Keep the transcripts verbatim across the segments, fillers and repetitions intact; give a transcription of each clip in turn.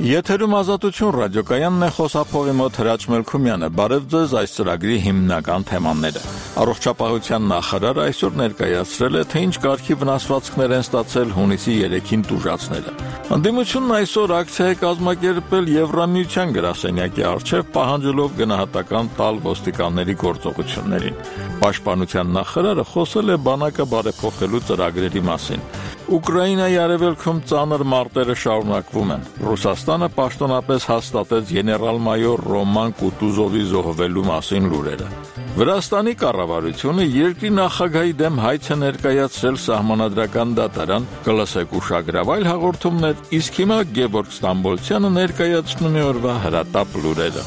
Եթերում ազատություն ռադիոկայանն է, խոսափողի մոտ Հրաչ Մելքումյանը, բարև ձեզ այս ծրագրի հիմնական թեմաները։ Առողջապահության նախարարը այսօր ներկայացրել է, թե ինչ կարգի վնասվածքներ են ստացել հունիսի երեքին տուժածները։ Ընդդիմությունն այսօր ակցիա է կազմակերպել Եվրամիության գրասենյակի առջև, պահանջելով գնահատական տալ ոստիկանների գործողություններին։ Պաշտպանության նախարարը խոսել է բանակը բարեփոխելու ծրագրերի մասին։ Ուկրաինայի արևելքում ծանր մարտերը շարունակվում են։ Ռուսաստանը պաշտոնապես հաստատեց գեներալ-մայոր Ռոման Կուտուզովի զոհվելու մասին լուրերը։ Վրաստանի կառավարությունը երկրի նախագահի դեմ հայց է ներկայացրել սահմանադրական դատարան, կլսեք ուշագրավ այլ հաղորդումներ, իսկ հիմա Գևորգ Ստամբոլցյանը ներկայացնում է օրվա հրատապ լուրերը։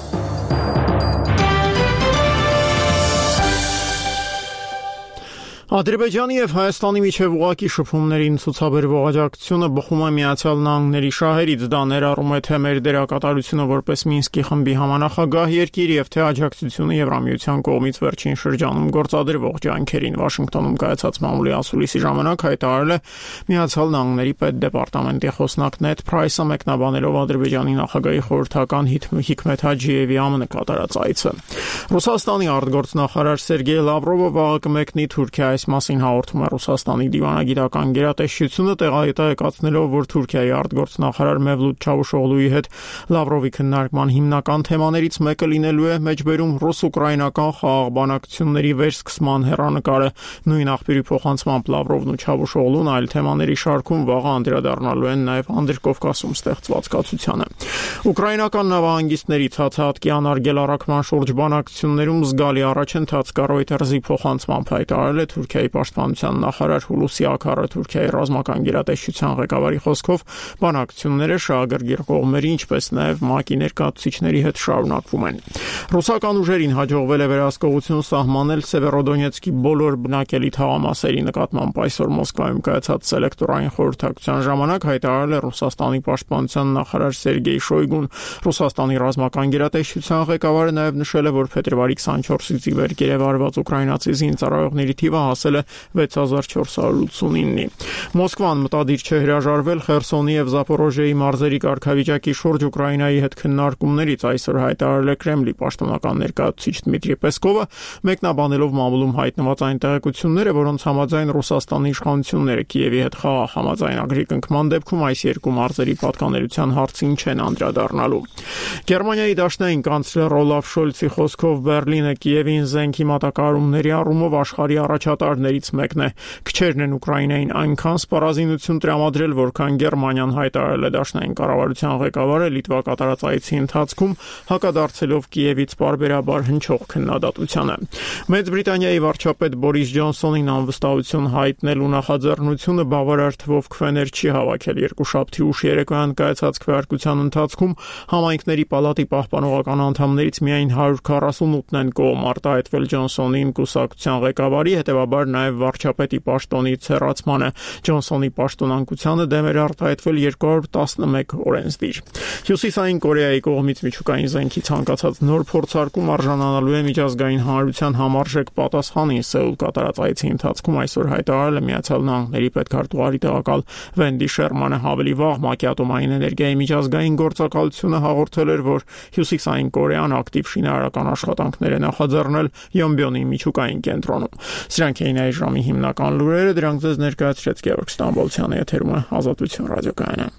Ադրբեջանի և Հայաստանի միջև ուղղակի շփումներին ցուցաբերվող աջակցությունը բխում է Միացյալ Նահանգների շահերից, դա ներառում է թե մեր դերակատարությունը որպես Մինսկի խմբի համանախագահ երկիր և թե աջակցությունը Եվրամիության կողմից վերջին շրջանում գործադրվող ջանքերին։ Վաշինգտոնում կայացած մամուլի ասուլիսի ժամանակ հայտարարել է Միացյալ Նահանգների պետդեպարտամենտի խոսնակ Նեդ Փրայսը, մեկնաբանելով Ադրբեջանի նախագահի խորհրդական Հիկմեթ Հաջիևի ԱՄՆ կատարած այցը։ Ռուսաստանի արտգործնախարար Սերգեյ Լավրովը վաղը կմեկնի Թուրքիա։ Այս մասին հաղորդում է Ռուսաստանի դիվանագիտական գերատեսչությունը, տեղեկացնելով, որ Թուրքիայի արտգործնախարար Մևլութ Չավուշօղլուի հետ Լավրովի քննարկման հիմնական թեմաներից մեկը լինելու է մեջբերում ռուս-ուկրաինական խաղաղ բանակցությունների վերսկսման հեռանկարը։ Նույն աղբյուրի փոխանցմամբ Լավրովն ու Չավուշօղլուն այլ թեմաների շարքում վաղը անդրադառնալու են նաև Անդրկովկասում ստեղծված կացությանը։ Ուկրաինական նավահանգիստների ցածահատկի անարգելառակման շուրջ բանակցություններում զգալի առաջընթաց կա, Reuters-ի փոխանցմամբ հայտարարել է Թուրքիայի պաշտպանության նախարար Հուլուսի Աքարը։ Թուրքիայի ռազմական գերատեսչության ղեկավարի խոսքով բանակցությունները շահագրգիռ կողմերի, ինչպես նաև ՄԱԿ-ի ներկայացուցիչների հետ շարունակվում են։ Ռուսական ուժերին հաջողվել է վերահսկողություն սահմանել Սևերոդոնեցկի բոլոր բնակելի թաղամասերի նկատմամբ այսօր Մոսկվայում կայացած սելեկտորային խորհրդակցության ժամանակ հայտարարել է Ռուսաստանի պաշտպանության նախարար Սերգեյ Շոյգուն։ Ռուսաստանի ռազմական գերատեսչության ղեկավարը նաև նշել է, որ փետրվարի քսանչորսից ի վեր գերեվարված ուկրաինացի զինծառայողների թիվը հասել է վեց հազար չորս հարյուր ութսունինի։ Մոսկվան մտադիր չէ հրաժարվել Խերսոնի և Զապորոժիեի մարզերի կարգավիճակի շուրջ Ուկրաինայի հետ քննարկումներից, այսօր հայտարարել է Կրեմլի պաշտոնական ներկայացուցիչ Դմիտրի Պեսկովը, մեկնաբանելով մամուլում հայտնված այն տեղեկությունները, որոնց համաձայն Ռուսաստանի իշխանությունները Կիևի հետ խաղաղ համաձայնագրի կնքման դեպքում այս երկու մարզերի պատկանելության հարցին չեն անդրադառնալու։ Գերմանիայի դաշնային կանցլեր Օլաֆ Շոլցի խոսքով Բերլինը Կիևին զենքի մատակարարումների առումով աշխարհի առաջատարներից մեկն է։ Քչերն են Ուկրաինային այնքան սպառազինություն տրամադրել, որքան Գերմանիան, հայտարարել է դաշնային կառավարության ղեկավարը Լիտվա կատարած այցի ընթացքում, հակադարձելով Կիևից պարբերաբար հնչող քննադատությանը։ Մեծ Բրիտանիայի վարչապետ Բորիս Ջոնսոնին անվստահություն հայտնելու նախաձեռնությունը բավարար թվով քվեներ չի հավաքել։ Երկուշաբթի ուշ երեկոյան կայացած քվեարկության ընթացքում համայնքների պալատի պահպանողական անդամներից միայն հարյուր քառասունութն են կողմ արտահայտվել Ջոնսոնին կուսակցության ղեկավարի, հետևաբար նաև վարչապետի պաշտոնից հեռացմանը։ Ջոնսոնի պաշտոնանկությանը դեմ էր արտահայտվել երկու հարյուր տասնմեկ օրենսդիր։ Հյուսիսային Կորեայի կողմից միջուկային զենքի ցանկացած նոր փորձարկում արժանանալու է միջազգային հանրության համարժեք պատասխանին։ Սեուլ կատարած այցի ընթացքում այսօր հայտարարել է Միացյալ Նահանգների պետքարտուղարի տեղակալ Վենդի Շերմանը։ Ավելի վաղ ՄԱԿ-ի ատոմային էներգիայի միջազգային գործակալությունը հաղորդել էր, որ Հյուսիսային Կորեան ակտիվ շինարարական աշխատանքներ է նախաձեռնել Յոնբյոնի միջուկային կենտրոնում։ Սրանք էին այս ժամի հիմնական լուրերը, դրանք ձեզ ներկայացրեց Գևորգ Ստամբոլցյանը, եթերում է Ազատություն ռադիոկայանը։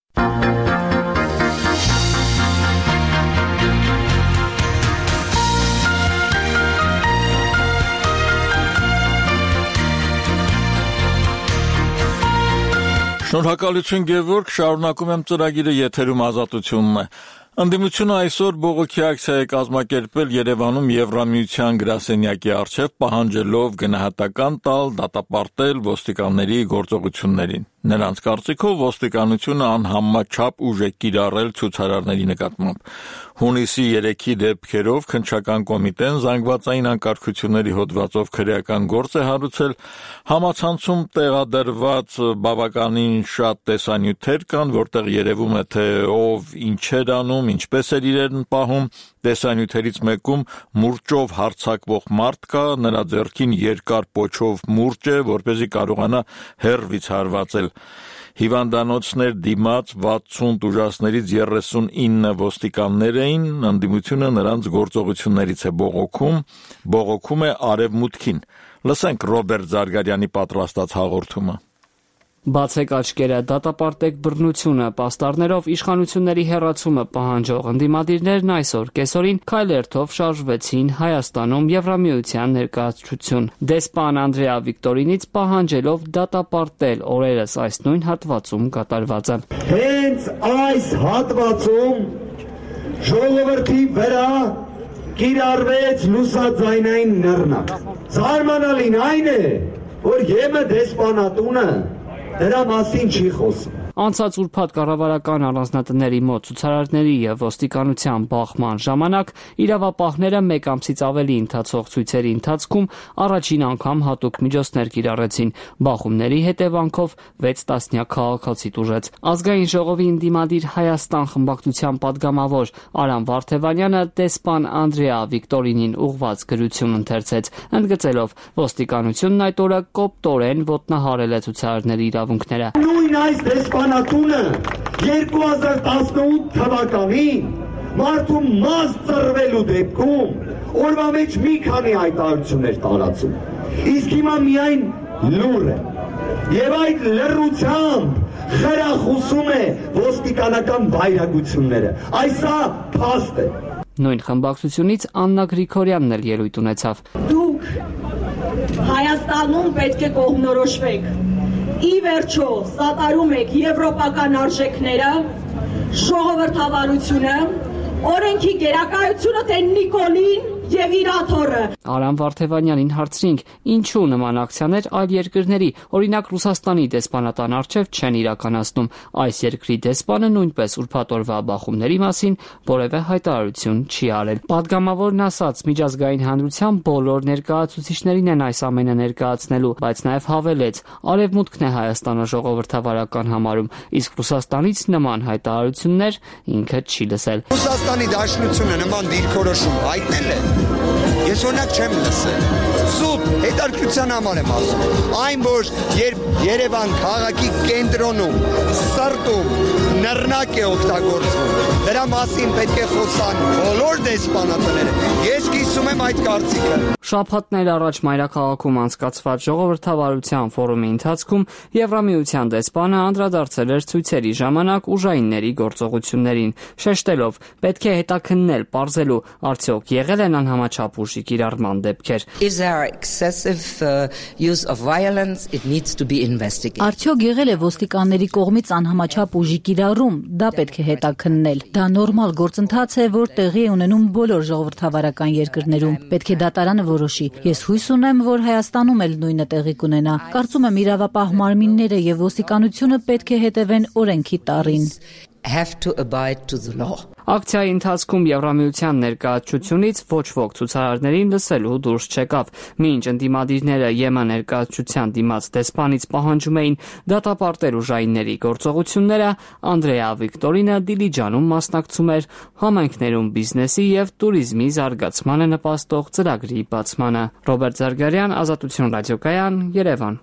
Շնորհակալություն Գևորգ, շարունակում եմ ծրագիրը, եթերում Ազատությունն է։ Ընդդիմությունը այսօր բողոքի ակցիա է կազմակերպել Երևանում Եվրամիության գրասենյակի առջև, պահանջելով գնահատական տալ, դատապարտել ոստիկանների գործողություններին։ Նրանց կարծիքով ոստիկանությունը անհամաչափ ուժ է կիրառել ցուցարարների նկատմամբ։ Հունիսի երեքի դեպքերով քննչական կոմիտեն զանգվածային անկարգությունների հոդվածով քրեական գործ է հարուցել, համացանցում տեղադրված բավականին շատ տեսանյութեր կան, որտեղ երևում է, թե ով ինչ էր անում, ինչպես էր իրեն պահում։ Տեսանյութերից մեկում մուրճով հարձակվող մարդ կա, նրա ձեռքին երկար պոչով մուրճ է, որպեսզի կարողանա հեռվից հարվածել։ Հիվանդանոցներ դիմաց վաթսուն տուժածներից երեսունինը ոստիկաններ էին, ընդդիմությունը նրանց գործողություններից է բողոքում, բողոքում է արևմուտքին։ Լսենք Ռոբերտ Զարգարյանի պատրաստած հաղորդումը։ Բացեք աչքերը, դատապարտեք բռնությունը, պաստառներով իշխանությունների հեռացումը պահանջող ընդդիմադիրներն այսօր կեսօրին քայլերթով շարժվեցին Հայաստանում Եվրամիության ներկայացություն։ Դեսպան Անդրեա Վիկտորինից պահանջելով դատապարտել օրերս այս նույն հատվածում կատարվածը։ Հենց այս հատվածում ժողովրդի վրա կիրառվեց լուսաձայնային նռնակ։ Զարմանալին այն է, որ ԵՄ դեսպանատունը դրա մասին չի խոսում։ Անցած ուրբաթ կառավարական առանձնատների մոտ ցուցարարների եւ ոստիկանության բախման ժամանակ իրավապահները մեկ ամսից ավելի ընթացող ցույցերի ընթացքում առաջին անգամ հատուկ միջոցներ կիրառեցին։ Բախումների հետևանքով վեց տասնյակ քաղաքացի տուժեց։ Ազգային ժողովի ընդդիմադիր Հայաստան խմբակցության падգամավոր Արամ Վարդևանյանը դեսպան Անդրեա Վիկտորինին ուղված գրություն ընթերցեց, ընդգծելով ոստիկանությունն այդ օրը կոպտորեն ոտնահարել է ցուցարարների իրավունքները։ Նույն այս դեսպանատունը երկու հազար տասնութ թվականին մարդու մաս ծռվելու դեպքում օրվա մեջ մի քանի հայտարարություններ տարածում։ Իսկ հիմա միայն լուր է։ Եվ այդ լռությամբ խրախուսում է ոստիկանական վայրագությունները։ Այսա փաստ է։ Նույն խմբակցությունից Աննա Գրիգորյանն էլ ելույթ ունեցավ։ Դուք Հայաստանում պետք է կողմնորոշվեք։ Ի վերջո սատարում եք եվրոպական արժեքները, ժողովրդավարությունը, օրենքի գերակայությունը, թե Նիկոլին եւ իր աթոռը։ Արամ Վարդևանյանին հարցրինք, ինչու նման ակցիաներ այլ երկրների, օրինակ Ռուսաստանի դեսպանատան առջև չեն իրականացնում։ Այս երկրի դեսպանը նույնպես ուրբաթ օրվա բախումների մասին որևէ հայտարարություն չի արել։ Պատգամավորն ասաց, միջազգային հանրության բոլոր ներկայացուցիչներին են այս ամենը ներկայացնելու, բայց նաև հավելեց, արևմուտքն է Հայաստանը ժողովրդավարական համարում, իսկ Ռուսաստանից նման հայտարարություններ ինքը չի լսել։ Ռուսաստանի Դաշնությունը նման դիրքորոշում հայտնել է։ Ես օրինակ չեմ լսել։ Սուտ հետաքրքրության համար եմ ասում։ Այն որ երբ Երևան քաղաքի կենտրոնում, սրտում նռնակ է օգտագործվում, դրա մասին պետք է խոսան բոլոր դեսպանատները։ Ես կիսում եմ այդ կարծիքը։ Շաբաթներ առաջ Մայրաքաղաքում անցկացված ժողովրդավարության ֆորումի ընթացքում Եվրամիության դեսպանը անդրադարձել էր ցույցերի ժամանակ ուժայինների գործողություններին, շեշտելով, պետք է հետաքննել, պարզելու, արդյոք եղել են անհամաչափ ուժի կիրառման դեպքեր։ Արդյոք եղել է ոստիկանների կողմից անհամաչափ ուժի կիրառում, դա պետք է հետաքննել։ Դա նորմալ գործընթաց է, որ տեղի է ունենում բոլոր ժողովրդավարական երկրներում։ Պետք է դատարանը որոշի։ Ես հույս ունեմ, որ Հայաստանում էլ նույնը տեղի կունենա։ Կարծում եմ իրավապահ մարմինները եւ ոստիկանությունը պետք է հետևեն օրենքի տառին։ Have to abide to the law. Ակցիայի ընթացքում Եվրամիության ներկայացությունից ոչ ոք ցուցարարներին լսելու դուրս չեկավ։ Մինչ ընդդիմադիրները ԵՄ ներկայացության դիմաց դեսպանից պահանջում էին դատապարտել ուժայինների գործողությունները, Անդրեա Վիկտորինը Դիլիջանում մասնակցում էր համայնքներում բիզնեսի եւ туриզմի զարգացմանը նպաստող ծրագրի բացմանը։ Ռոբերտ Զարգարյան, Ազատություն ռադիոկայան, Երևան։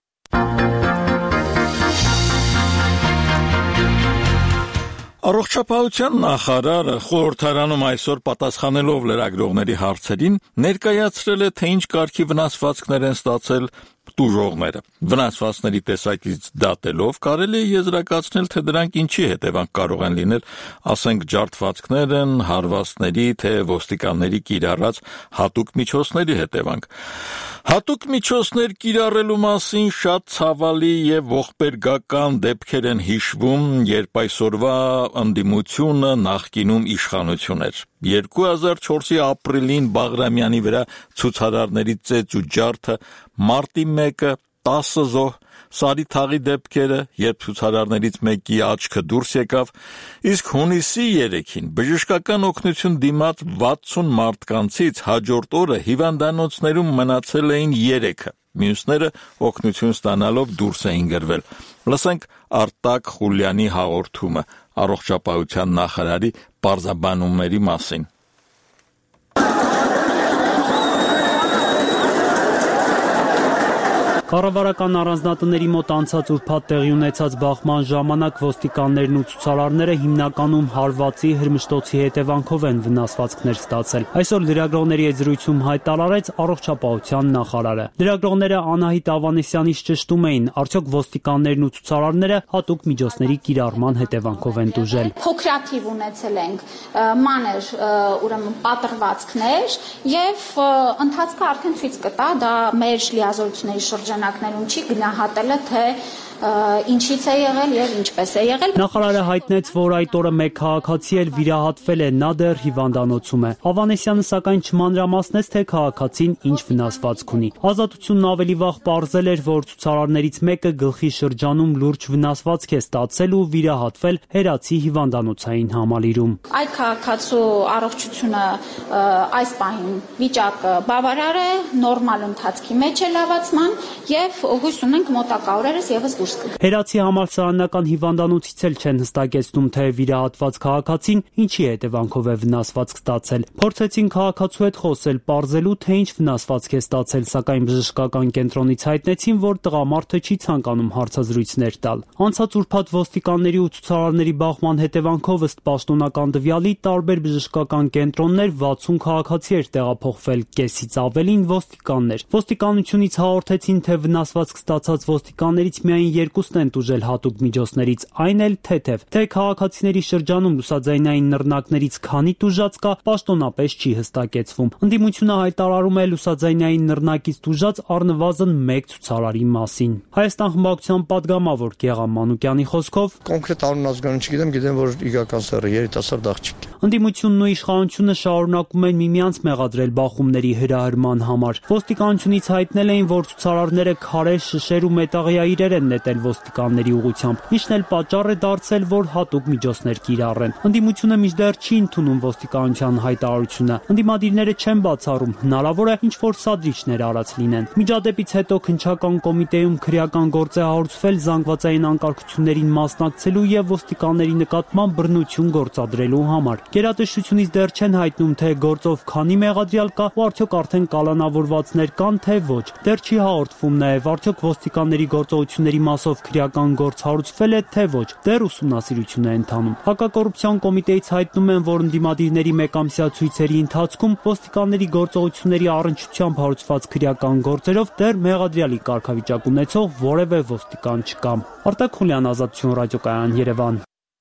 Առողջապահության նախարարը խորհրդարանում այսօր պատասխանելով լրագրողների հարցերին ներկայացրել է, թե ինչ կարգի վնասվածքներ են ստացել տուժողները։ Վնասվածքների տեսակից դատելով կարելի է եզրակացնել, թե դրանք ինչի հետևանք կարող են լինել, ասենք ջարդվածքներ են, հարվածների, թե ոստիկանների կիրառած հատուկ միջոցների հետևանք։ Հատուկ միջոցներ կիրառելու մասին շատ ցավալի եւ ողբերգական դեպքեր են հիշվում, երբ այսօրվա ընդդիմությունը նախկինում իշխանություն էր։ երկու հազար չորսի ապրիլին Բաղրամյանի վրա ցուցարարների ծեծ ու ջարդը, մարտի մեկը տասը զոհ, Սարի թաղի դեպքերը, երբ ցուցարարներից մեկի աչքը դուրս եկավ, իսկ հունիսի երեքին բժշկական օգնություն դիմաց վաթսուն մարդկանցից հաջորդ օրը հիվանդանոցներում մնացել էին երեքը, մյուսները օգնություն ստանալով դուրս էին գրվել։ Լսենք Արտակ Խուլյանի հաղորդումը առողջապահության նախարարի պարզաբանումների մասին։ Կառավարական առանձնատների մոտ անցած ուրբաթ տեղի ունեցած բախման ժամանակ ոստիկաններն ու ցուցարարները հիմնականում հարվածի, հրմշտոցի հետևանքով են վնասվածքներ ստացել։ Այսօր լրագրողների հետ զրույցում հայտարարեց առողջապահության նախարարը։ Լրագրողները Անահիտ Ավանեսյանից ճշտում էին, արդյոք ոստիկաններն ու ցուցարարները հատուկ միջոցների կիրառման հետևանքով են տուժել։ Փոքրաթիվ ունեցել ենք մանր ուրեմն պատրվածքներ եւ ընթացքը արդեն ցույց կտա, դա մեր լիազորությունների շրջանակներում չի գնահատելը, թե ինչից է եղել եւ ինչպես է եղել։ Նախարարը հայտնեց, որ այդ օրը մեկ քաղաքացի էլ վիրահատվել է, նա դեռ հիվանդանոցում է։ Ավանեսյանը սակայն չմանրամասնեց, թե քաղաքացին ինչ վնասվածք ունի։ Ազատությունն ավելի վաղ պարզել էր, որ ցուցարարներից մեկը գլխի շրջանում լուրջ վնասվածք է ստացել ու վիրահատվել Հերացի հիվանդանոցային համալիրում։ Այդ քաղաքացու առողջությունը այս պահին վիճակը բավարար է, նորմալ ընթացքի մեջ է լավացման եւ հույս ունենք մոտակա օրերս եւս դուրս կգա։ Հերացի համալսարանական հիվանդանոցից էլ չեն հստակեցնում, թե վիրահատված քաղաքացին ինչի հետևանքով է վնասվածք ստացել։ Փորձեցին քաղաքացու հետ խոսել, պարզելու, թե ինչ վնասվածք է ստացել, սակայն բժշկական կենտրոնից հայտնեցին, որ տղամարդը չի ցանկանում հարցազրույցներ տալ։ Անցած ուրբաթ ոստիկանների ու ցուցարարների բախման հետևանքով ըստ պաշտոնական տվյալի տարբեր բժշկական կենտրոններ վաթսուն քաղաքացի էր տեղափոխվել, կեսից ավելին ոստիկաններ։ Ոստիկանությունից հաղորդեցին, թե վնասվածք ստացած ոստիկաններից միայն երկուսն են տուժել հատուկ միջոցներից, այն էլ թեթև։ Թե քաղաքացիների շրջանում լուսաձայնային նռնակներից քանի տուժած կա, պաշտոնապես չի հստակեցվում։ Ընդդիմությունը հայտարարում է լուսաձայնային նռնակից տուժած առնվազն մեկ ցուցարարի մասին։ Հայաստան խմբակցության պատգամավոր Գեղամ Մանուկյանի խոսքով կոնկրետ անուն ազգանուն չգիտեմ, գիտեմ, որ Իգական սեռը երիտասարդ աղջիկ է։ Ընդդիմությունն ու իշխանությունը շարունակում են միմյանց մեղադրել բախումների հրահրման համար։ Ոստիկանությունից հայտնել էին, որ ցուցարարները քարեր, շշեր ու մետաղյա իրեր են նետել ոստիկանների ուղղությամբ, ինչն էլ պատճառ է դարձել, որ հատուկ միջոցներ կիրառեն։ Ընդդիմությունը մինչդեռ չի ընդունում ոստիկանության հայտարարությունը։ Ընդդիմադիրները չեն բացառում, հնարավոր է ինչ-որ սադրիչներ արած լինեն։ Միջադեպից հետո քննչական կոմիտեում քրեական գործ է հարուցվել զանգվածային անկարգություններին մասնակցելու եւ ոստիկանների նկատմամբ բռնություն գործադրելու համար։ Գերատեսչությունից դեռ չեն հայտնում, թե գործով քանի մեղադրյալ կա ու արդյոք արդեն կալանավորվածներ կան, թե ոչ։ Դեռ չի հաղորդվում նաեւ արդյոք ոստիկանների գործողությունների մասով քրեական գործ հարուցվել է, թե ոչ։ Դեռ ուսումնասիրություն է ընթանում։ Հակակոռուպցիոն կոմիտեից հայտնում են, որ ընդդիմադիրների մեկամսյա ցույցերի ընթացքում ոստիկանների գործողությունների առնչությամբ հարուցված քրեական գործերով դեռ մեղադրյալի կարգավիճակ ունեցող որևէ ոստիկան չկա։ Արտակ Խուլյան, Ազատություն ռադիոկայան, Երևան։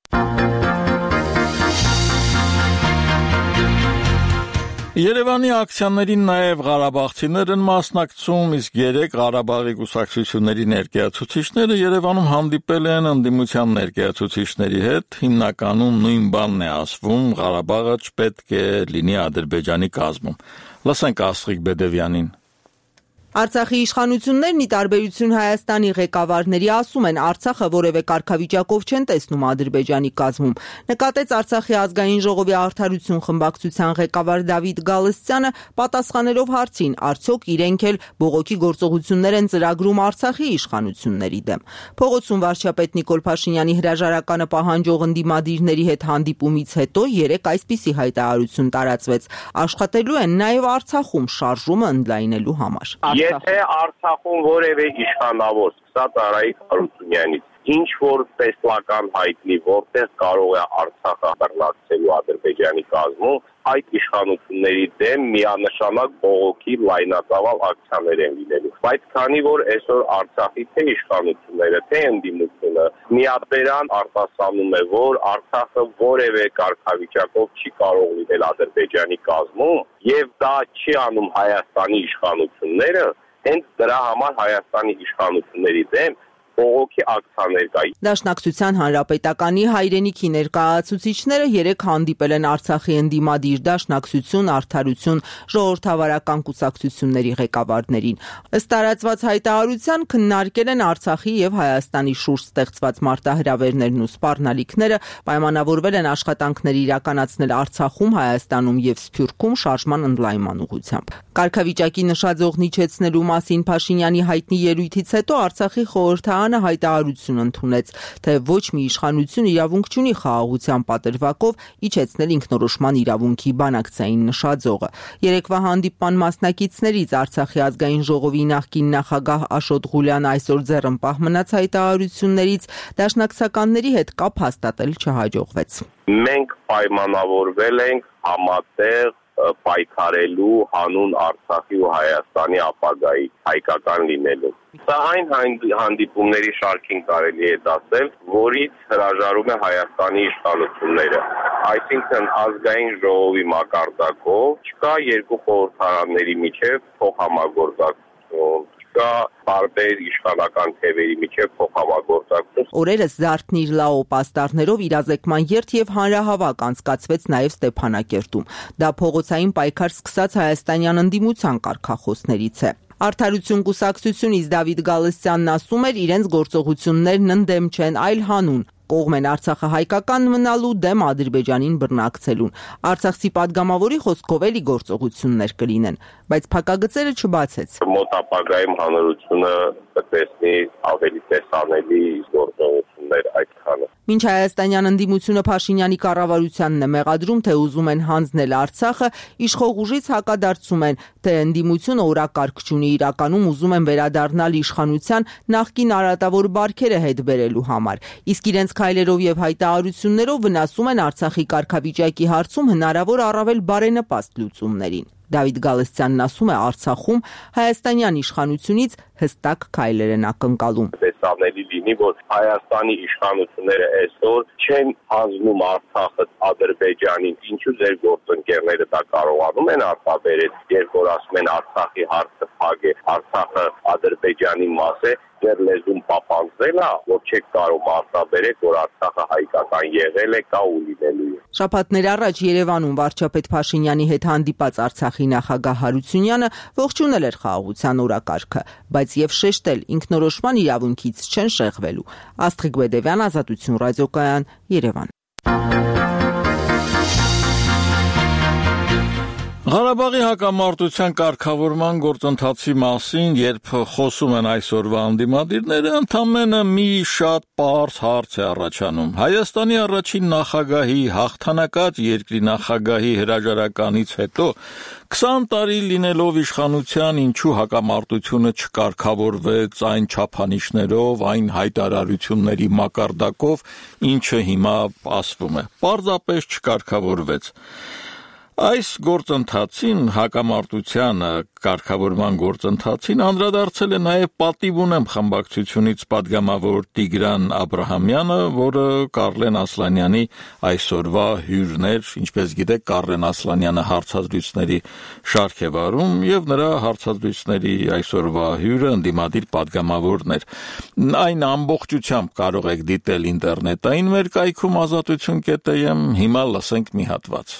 Երևանի ակցիաներին նաև ղարաբաղցիներ են մասնակցում, իսկ երեք Ղարաբաղի կուսակցությունների ներկայացուցիչները Երևանում հանդիպել են ընդդիմության ներկայացուցիչների հետ, հիմնականում նույն բանն է ասվում, Ղարաբաղը չպետք է լինի Ադրբեջանի կազմում։ Լսենք Աստղիկ Բեդևյանին։ Արցախի իշխանություններն ի տարբերություն Հայաստանի ղեկավարների ասում են, Արցախը որևէ կարգավիճակով չեն տեսնում Ադրբեջանի կազմում։ Նկատեց Արցախի ազգային ժողովի արդարություն խմբակցության ղեկավար Դավիթ Գալստյանը, պատասխանելով հարցին, արդյոք իրենք էլ բողոքի գործողություններ են ծրագրում Արցախի իշխանությունների դեմ։ Փողոցում վարչապետ Նիկոլ Փաշինյանի հրաժարականը պահանջող ընդդիմադիրների հետ հանդիպումից հետո երեք այսպիսի հայտարարություն տարածվեց. աշխատելու են նաև Արցախում շարժումը ընդլայնելու համար։ Եթե Արցախում որևէ իշխանավոր սկսած Արայիկ Հարությունյանից ինչ որ տեսլական հայտնի, որտեղ կարող է Արցախը բռնացնելու Ադրբեջանի կազմում, այդ իշխանությունների դեմ միանշանակ բողոքի լայնածավալ ակցիաներ են լինելու։ Բայց քանի որ այսօր Արցախի թե իշխանությունները, թե ընդդիմությունը միաբերան արտասանում է, որ Արցախը որևէ կարգավիճակով չի կարող լինել Ադրբեջանի կազմում, եւ դա չի անում Հայաստանի իշխանությունները, հենց դրա համար Հայաստանի իշխանությունների դեմ բողոքի ակցիաներ կա։ Դաշնակցության հանրապետականի հայրենիքի ներկայացուցիչները երեք հանդիպել են Արցախի ընդդիմադիր Դաշնակցություն, Արդարություն, ժողովրդավարական կուսակցությունների ղեկավարներին։ Ըստ տարածված հայտարարության քննարկել են Արցախի եւ Հայաստանի շուրջ ստեղծված մարտահրավերներն ու սպառնալիքները, պայմանավորվել են աշխատանքներ իրականացնել Արցախում, Հայաստանում եւ Սփյուռքում շարժման ընդլայնման ուղղությամբ։ Կարգավիճակի նշաձողն իջեցնելու մասին Փաշինյանի հայտնի ելույթից հետո Արցախի խորհրդարան Սահակյանը հայտարարություն ընդունեց, թե ոչ մի իշխանություն իրավունք չունի խաղաղության պատրվակով իջեցնել ինքնորոշման իրավունքի բանակցային նշաձողը։ Երեկվա հանդիպման մասնակիցներից Արցախի ազգային ժողովի նախկին նախագահ Աշոտ Ղուլյանը այսօր ձեռնպահ մնաց հայտարարություններից, դաշնակցականների հետ կապ հաստատել չհաջողվեց։ Մենք պայմանավորվել ենք համատեղ պայքարելու հանուն Արցախի ու Հայաստանի ապագայի հայկական լինելու։ Սա այն հանդիպումների շարքին կարելի է դասել, որից հրաժարում է Հայաստանի իշխանությունները։ Այսինքն ազգային ժողովի մակարդակով չկա երկու խորհրդարանների միջև փոխհամագործակցություն, չկա տարբեր իշխանական թևերի միջև փոխհամագործակցություն։ Օրերս Զարթնիր լաո պաստառներով իրազեկման երթ եւ հանրահավաք անցկացվեց նաեւ Ստեփանակերտում։ Դա փողոցային պայքար սկսած հայաստանյան ընդդիմության կարգախոսներից է։ Արդարություն կուսակցությունից Դավիթ Գալստյանն ասում էր, իրենց գործողություններն ընդդեմ չեն, այլ հանուն։ Կողմ են Արցախը հայկական մնալու, դեմ Ադրբեջանին բռնակցելուն։ Արցախցի падգամավորի խոսքով էլի գործողություններ կլինեն, բայց փակագծերը չբացեց։ Մոտ ապագայում հանրությունը կտեսնի ավելի տեսանելի գործողություններ այդքանը։ Մինչ հայաստանյան ընդդիմությունը Փաշինյանի կառավարությանն է մեղադրում, թե ուզում են հանձնել Արցախը, իշխող ուժից հակադարձում են, թե ընդդիմությունը օրակարգ չունի, իրականում ուզում են վերադառնալ իշխանության նախկին արատավոր բարքերը հետ բերելու համար։ Իսկ իրենց քայլերով եւ հայտարարություններով վնասում են Արցախի կարգավիճակի հարցում հնարավոր առավել բարենպաստ լուծումներին։ Դավիթ Գալստյանն ասում է, Արցախում հայաստանյան իշխանությունից հստակ քայլեր են ակնկալում։ Տեսանելի լինի, որ Հայաստանի իշխանությունները այսօր չեն հանձնում Արցախը Ադրբեջանին, ինչու ձեր գործընկերները դա կարողանում են արտաբերել, երբ որ ասում են Արցախի հարցը փակ է, Արցախը Ադրբեջանի մաս է, ձեր լեզուն պապանձել է, որ չեք կարող արտաբերել, որ Արցախը հայկական եղել է, կա ու լինելու է։ Շաբաթներ առաջ Երևանում վարչապետ Փաշինյանի հետ հանդիպած Արցախի նախագահ Հարությունյանը ողջունել էր խաղաղության օրակարգը, բայց եւ շեշտել ինքնորոշման իրավունքից չեն շեղվելու։ Աստղիկ Բեդևյան, Ազատություն ռադիոկայան, Երևան։ Ղարաբաղի հակամարտության կարգավորման գործընթացի մասին, երբ խոսում են այսօրվա անդիմադիրները, ընդամենը մի շատ պարզ հարց է առաջանում։ Հայաստանի առաջին նախագահի, հաղթանակած երկրի նախագահի հրաժարականից հետո քսան տարի լինելով իշխանության, ինչու հակամարտությունը չկարգավորվեց այն չափանիշներով, այն հայտարարությունների մակարդակով, ինչը հիմա ասվում է։ Պարզապես չկարգավորվեց։ Այս գործընթացին, հակամարտության կարգավորման գործընթացին անդրադարձել է նաև պատիվ ունեմ խմբակցությունից падգամավոր Տիգրան Աբրահամյանը, որը Կառլեն Ասլանյանի այսօրվա հյուրն էր, ինչպես գիտեք, Կառլեն Ասլանյանը հարցազրույցների շարք է վարում եւ նրա հարցազրույցների այսօրվա հյուրը ընդդիմադիր падգամավորն էր։ Այն ամբողջությամբ կարող եք դիտել ինտերնետային մեր կայքում ազատություն.am, հիմա լսենք մի հատված։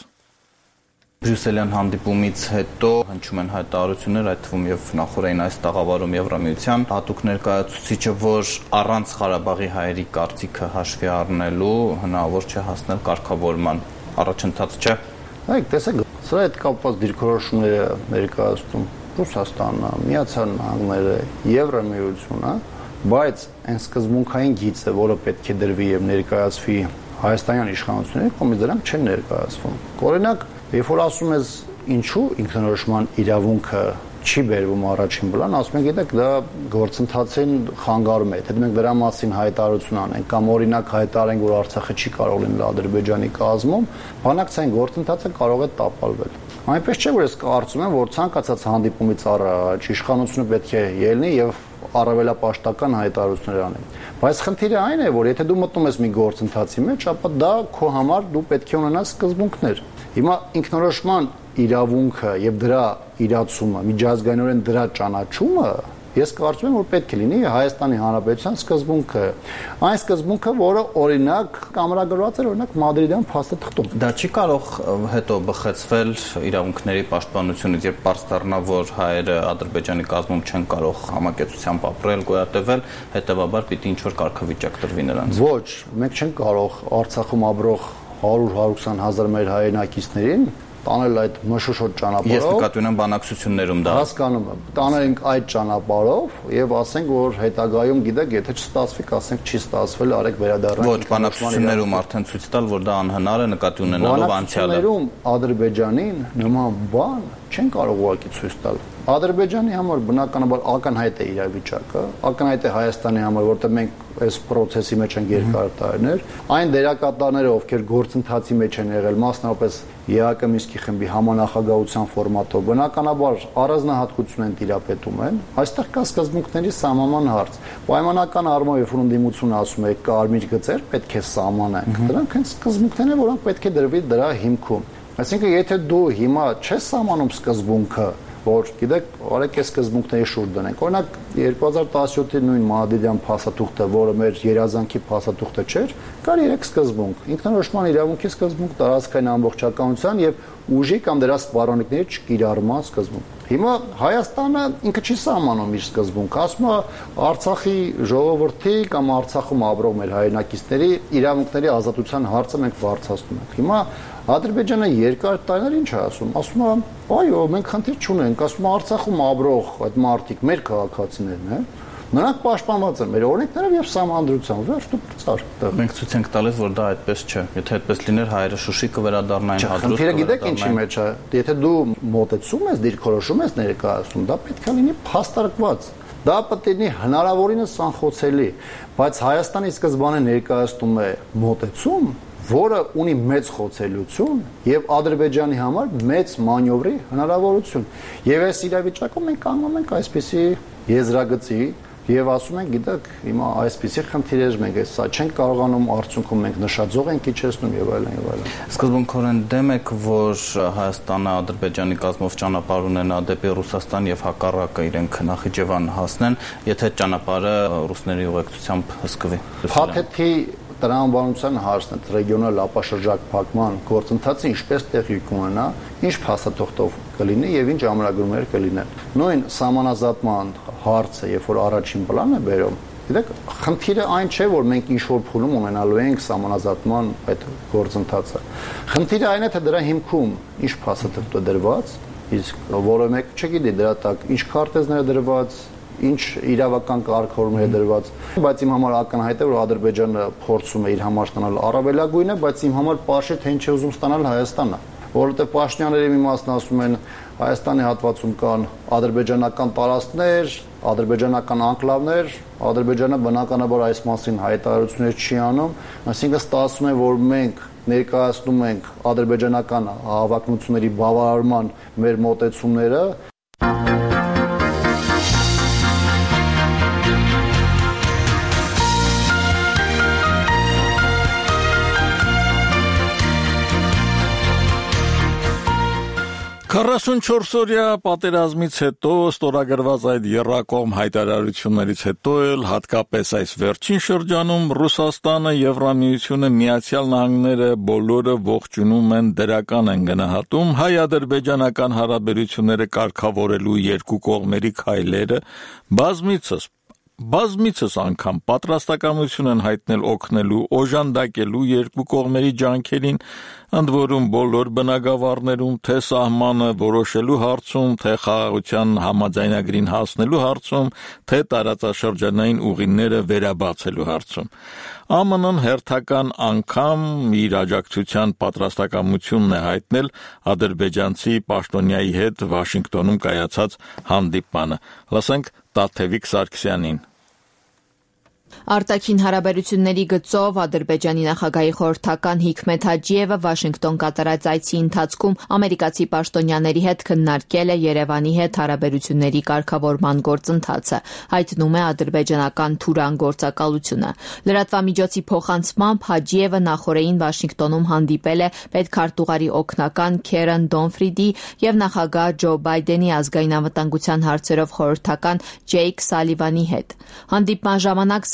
Բրյուսելյան հանդիպումից հետո հնչում են հայտարարություններ, այդ թվում եւ նախորդային այս տաղավարում Եվրամիության հատուկ ներկայացուցիչը, որ առանց Ղարաբաղի հայերի կարծիքը հաշվի առնելու հնարավոր չէ հասնել կարգավորման առաջընթաց չէ։ Այ տեսեք, սա այդ կապված դիրքորոշումները ներկայացնում Ռուսաստանը, Միացյալ Նահանգները, Եվրամիությունը, բայց այն սկզբունքային գիծը, որը պետք է դրվի եւ ներկայացվի հայաստանյան իշխանությունների կողմից, դրանք չեն ներկայացվում։ Օրինակ, երբ որ ասում ես ինչու ինքնորոշման իրավունքը չի բերվում առաջին պլան, ասում եք, գիտեք, դա գործընթացին խանգարում է, թե մենք դրա մասին հայտարարություն անենք կամ օրինակ հայտարարենք, որ Արցախը չի կարող լինել Ադրբեջանի կազմում, բանակցային գործընթացը կարող է տապալվել։ Այնպես չէ, որ ես կարծում եմ, որ ցանկացած հանդիպումից առաջ իշխանությունը պետք է ելնի եւ առավելապաշտական հայտարարություններ անի։ Բայց խնդիրը այն է, որ եթե դու մտնում ես մի գործընթացի մեջ, ապա դա քո համար դու պետք է ունենաս սկզբունքներ։ Հիմա ինքնորոշման իրավունքը եւ դրա իրացումը, միջազգայինորեն դրա ճանաչումը, ես կարծում եմ, որ պետք է լինի Հայաստանի Հանրապետության սկզբունքը, այն սկզբունքը, որը օրինակ կամրագրված է օրինակ Մադրիդյան փաստաթղթում։ Դա չի կարող հետո բխեցվել իրավունքների պաշտպանությունից, երբ պարզ դառնա, որ հայերը Ադրբեջանի կազմում չեն կարող համակեցությամբ ապրել, գոյատևել, հետեւաբար պիտի ինչ-որ կարգավիճակ տրվի նրանց։ Ոչ, մենք չենք կարող Արցախում ապրող հարյուր հարյուր քսան հազար մեր հայրենակիցներին տանել այդ մշուշոտ ճանապարհով։ Ես նկատի ունեմ բանակցություններում դա։ Հասկանում եմ։ Տանենք այդ ճանապարհով եւ ասենք, որ հետագայում գիտեք, եթե չստացվի, ասենք չի ստացվել, արեք վերադառնանք։ Ոչ, բանակցություններում արդեն ցույց տալ, որ դա անհնար է նկատի ունենալով անցյալը։ Բանակցություններում Ադրբեջանին նման բան չեն կարող ուղղակի ցույց տալ։ Ադրբեջանի համար բնականաբար ակնհայտ է իրավիճակը, ակնհայտ է Հայաստանի համար, որտեղ մենք այս process-ի մեջ ենք երկար տարիներ, այն դերակատարները, ովքեր գործընթացի մեջ են եղել, մասնավորապես ԵԱԿ Մինսկի խմբի համանախագահության ֆորմատով, բնականաբար առանձնահատկություն են տիրապետում են, այստեղ կա սկզբունքների սահմանման հարց։ Պայմանական առումով, երբ որ ընդդիմությունը ասում է կարմիր գծեր պետք է սահմանենք, դրանք հենց սկզբունքներն են, որոնք պետք է դրվի դրա հիմքում։ Այսինքն, եթե դու հիմա չես սահմանում սկզբունքը, որ գիտեք, արեք այս սկզբունքների շուրջ դնենք։ Օրինակ երկու հազար տասնյոթի նույն Մահդիդյան փաստաթուղթը, որը մեր երազանքի փաստաթուղթը չէր, կար երեք սկզբունք՝ ինքնորոշման իրավունքի սկզբունք, տարածքային ամբողջականության եւ ուժի կամ դրա սպառողների չկիրառման սկզբունք։ Հիմա Հայաստանը ինքը չի սահմանում իր սկզբունքը, ասում է Արցախի ժողովրդի կամ Արցախում ապրող մեր հայրենակիցների իրավունքների ազատության հարցը մենք բարձրացնում ենք։ Հիմա Ադրբեջանը երկար տարիներ ինչ է ասում, ասում է, այո, մենք խնդիր չունենք, ասում է Արցախում ապրող այդ մարդիկ մեր քաղաքացիներն են, նրանք պաշտպանված են մեր օրենքներով եւ սահմանադրությամբ, վերջ դու ծար։ Մենք ցույց ենք տալիս, որ դա այդպես չէ։ Եթե այդպես լիներ, հայերը Շուշի կվերադառնային հադրուտ։ Խնդիրը գիտեք ինչի մեջ է, եթե դու մոտեցում ես, դիրքորոշում ես ներկայացնում, դա պետք է լինի փաստարկված։ Դա պետք է լինի հնարավորինս անխոցելի, բայց Հայաստանի սկզբանը ներկայացնում է մոտեցում, որը ունի մեծ խոցելիություն եւ Ադրբեջանի համար մեծ մանյովրի հնարավորություն։ Եվ այս իրավիճակում մենք կանգնում ենք այսպիսի եզրագծի եւ ասում ենք, գիտեք, հիմա այսպիսի խնդիրներ մենք այս սա չենք կարողանում արդյունքում մենք նշաձող ենք իջեցնում եւ այլն եւ այլն։ Սկզբունքորեն դեմ եք, որ Հայաստանը Ադրբեջանի կազմով ճանապարհ ունենա դեպի Ռուսաստան եւ հակառակը իրենք Նախիջևան հասնեն, եթե ճանապարհը ռուսների ուղեկցությամբ հսկվի։ Փաթեթի տրամաբանության հարցն է ռեգիոնալ ապաշրջակ փակման գործընթացը ինչպես տեղի կունենա, ինչ փաստաթղթով կլինի եւ ինչ ամրագրումներ կլինեն։ Նույն սահմանազատման հարցը, երբ որ առաջին պլան է բերում, գիտեք, խնդիրը այն չէ, որ մենք ինչ որ փուլում ունենալու ենք սահմանազատման այդ գործընթացը։ Խնդիրը այն է, թե դրա հիմքում ինչ փաստաթղթ է դրված, իսկ որը մեկ չգիտի դրա տակ ինչ քարտեզներ է դրված, ինչ իրավական կարգավորումներ է դրված, բայց իմ համար ակնհայտ է, որ Ադրբեջանը փորձում է իր համար ստանալ առավելագույնը, բայց իմ համար պարզ է, թե ինչ է ուզում ստանալ Հայաստանը, որովհետև պաշտոնյաների մի մասն ասում են Հայաստանի հատվածում կան ադրբեջանական տարածքներ, ադրբեջանական անկլավներ, Ադրբեջանը բնականաբար այս մասին հայտարարություններ չի անում, այսինքն ստացվում է, որ մենք ներկայացնում ենք ադրբեջանական հավակնությունների բավարարման մեր մոտեցումները։ քառասունչորս-օրյա պատերազմից հետո ստորագրված այդ եռակողմ հայտարարություններից հետո էլ հատկապես այս վերջին շրջանում Ռուսաստանը, Եվրամիությունը, Միացյալ Նահանգները բոլորը ողջունում են, դրական են գնահատում հայ-ադրբեջանական հարաբերությունները կարգավորելու երկու կողմերի քայլերը, բազմիցս Բազմիցս անգամ պատրաստակամություն են հայտնել օգնելու, օժանդակելու երկու կողմերի ջանքերին, ընդ որում բոլոր բնագավառներում, թե սահմանը որոշելու հարցում, թե խաղաղության համաձայնագրին հասնելու հարցում, թե տարածաշրջանային ուղիները վերաբացելու հարցում։ ԱՄՆ-ն հերթական անգամ իր աջակցության պատրաստակամությունն է հայտնել ադրբեջանցի պաշտոնյայի հետ Վաշինգտոնում կայացած հանդիպմանը։ Լսենք Տաթևիկ Սարգսյանին։ Արտաքին հարաբերությունների գծով Ադրբեջանի նախագահի խորհրդական Հիքմեթ Հաջիևը Վաշինգտոն կատարած այցի ընթացքում ամերիկացի պաշտոնյաների հետ քննարկել է Երևանի հետ հարաբերությունների կարգավորման գործընթացը, հայտնում է ադրբեջանական Թուրան գործակալությունը։ Լրատվամիջոցի փոխանցմամբ Հաջիևը նախորդին Վաշինգտոնում հանդիպել է պետքարտուղարի օգնական Քերեն Դոնֆրիդի եւ նախագահ Ջո Բայդենի ազգային անվտանգության հարցերով խորհրդական Ջեյք Սալիվանի հետ։ Հանդիպման ժամանակ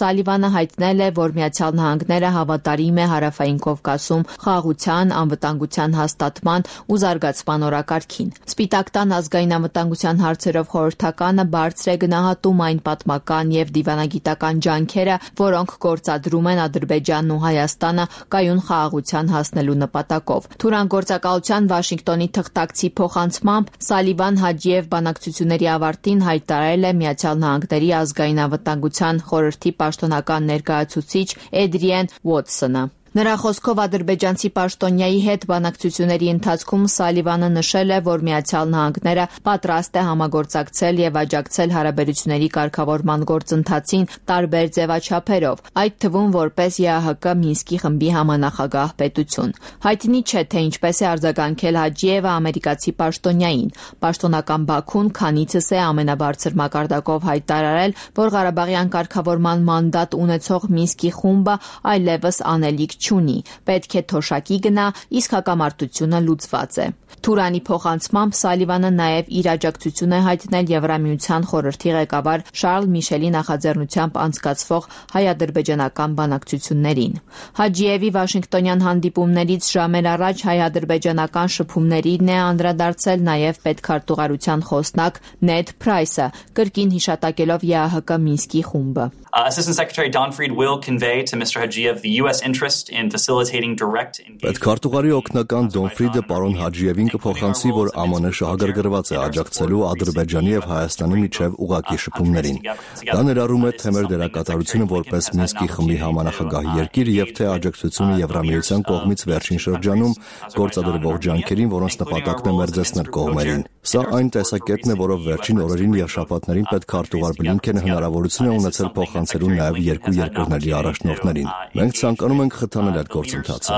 Սալիվանը հայտնել է, որ Միացյալ Նահանգները հավատարիմ է Հարավային Կովկասում խաղաղության, անվտանգության հաստատման ու զարգացման օրակարգին։ Սպիտակ տան ազգային անվտանգության հարցերով խորհրդականը բարձր է գնահատում այն պատմական եւ դիվանագիտական ջանքերը, որոնք գործադրում են Ադրբեջանն ու Հայաստանը կայուն խաղաղության հասնելու նպատակով։ Թուրան գործակալության Վաշինգտոնի թղթակցի փոխանցմամբ Սալիվան Հաջիև բանակցությունների ավարտին հայտարարել է Միացյալ Նահանգների ազգային անվտանգության խորհրդի պաշտոնական ներկայացուցիչ Էդրիեն Ուոթսոնը։ Նրա խոսքով ադրբեջանցի պաշտոնյայի հետ բանակցությունների ընթացքում Սալիվանը նշել է, որ Միացյալ Նահանգները պատրաստ է համագործակցել եւ աջակցել հարաբերությունների կարգավորման գործընթացին տարբեր ձևաչափերով, այդ թվում որպես ԵԱՀԿ Մինսկի խմբի համանախագահ պետություն։ Հայտնի չէ, թե ինչպես է արձագանքել Հաջիևը ամերիկացի պաշտոնյային։ Պաշտոնական Բաքուն քանիցս է ամենաբարձր մակարդակով հայտարարել, որ Ղարաբաղյան կարգավորման մանդատ ունեցող Մինսկի խումբը այլևս անելիք չունի, պետք է թոշակի գնա, իսկ հակամարտությունը լուծված է։ Թուրանի փոխանցմամբ Սալիվանը նաև իր աջակցություն է հայտնել Եվրամիության խորհրդի ղեկավար Շարլ Միշելի նախաձեռնությամբ անցկացվող հայ-ադրբեջանական բանակցություններին։ Հաջիևի Վաշինգտոնյան հանդիպումներից ժամեր առաջ հայ-ադրբեջանական շփումներին է անդրադարձել նաև պետքարտուղարության խոսնակ Նեդ Փրայսը, կրկին հիշատակելով ԵԱՀԿ Մինսկի խումբը։ Assistant Secretary Don Fried will convey to Mister Hajiev the U S interest in facilitating direct engagement. Պետքարտուղարի օգնական Դոն Ֆրիդը պարոն Հաջիևին կփոխանցի, որ ԱՄՆ-ը շահագրգռված է աջակցելու Ադրբեջանի եւ Հայաստանի միջև ուղղակի շփումներին։ Դա ներառում է թե մեր դերակատարությունը որպես Մինսկի խմբի համանախագահ երկիր եւ թե աջակցությունը Եվրամիության կողմից վերջին շրջանում գործադրվող ջանքերին, որոնց նպատակն է մերձեցնել կողմերին։ Սա այն տեսակետն է, որով վերջին օրերին եւ շաբաթներին պետքարտուղար Բլինքենը հնարավորություն է ունեցել փոխանցելու նաեւ երկու երկրների առաջնորդներին։ Մենք ցանկանում ենք խթանել այդ գործընթացը։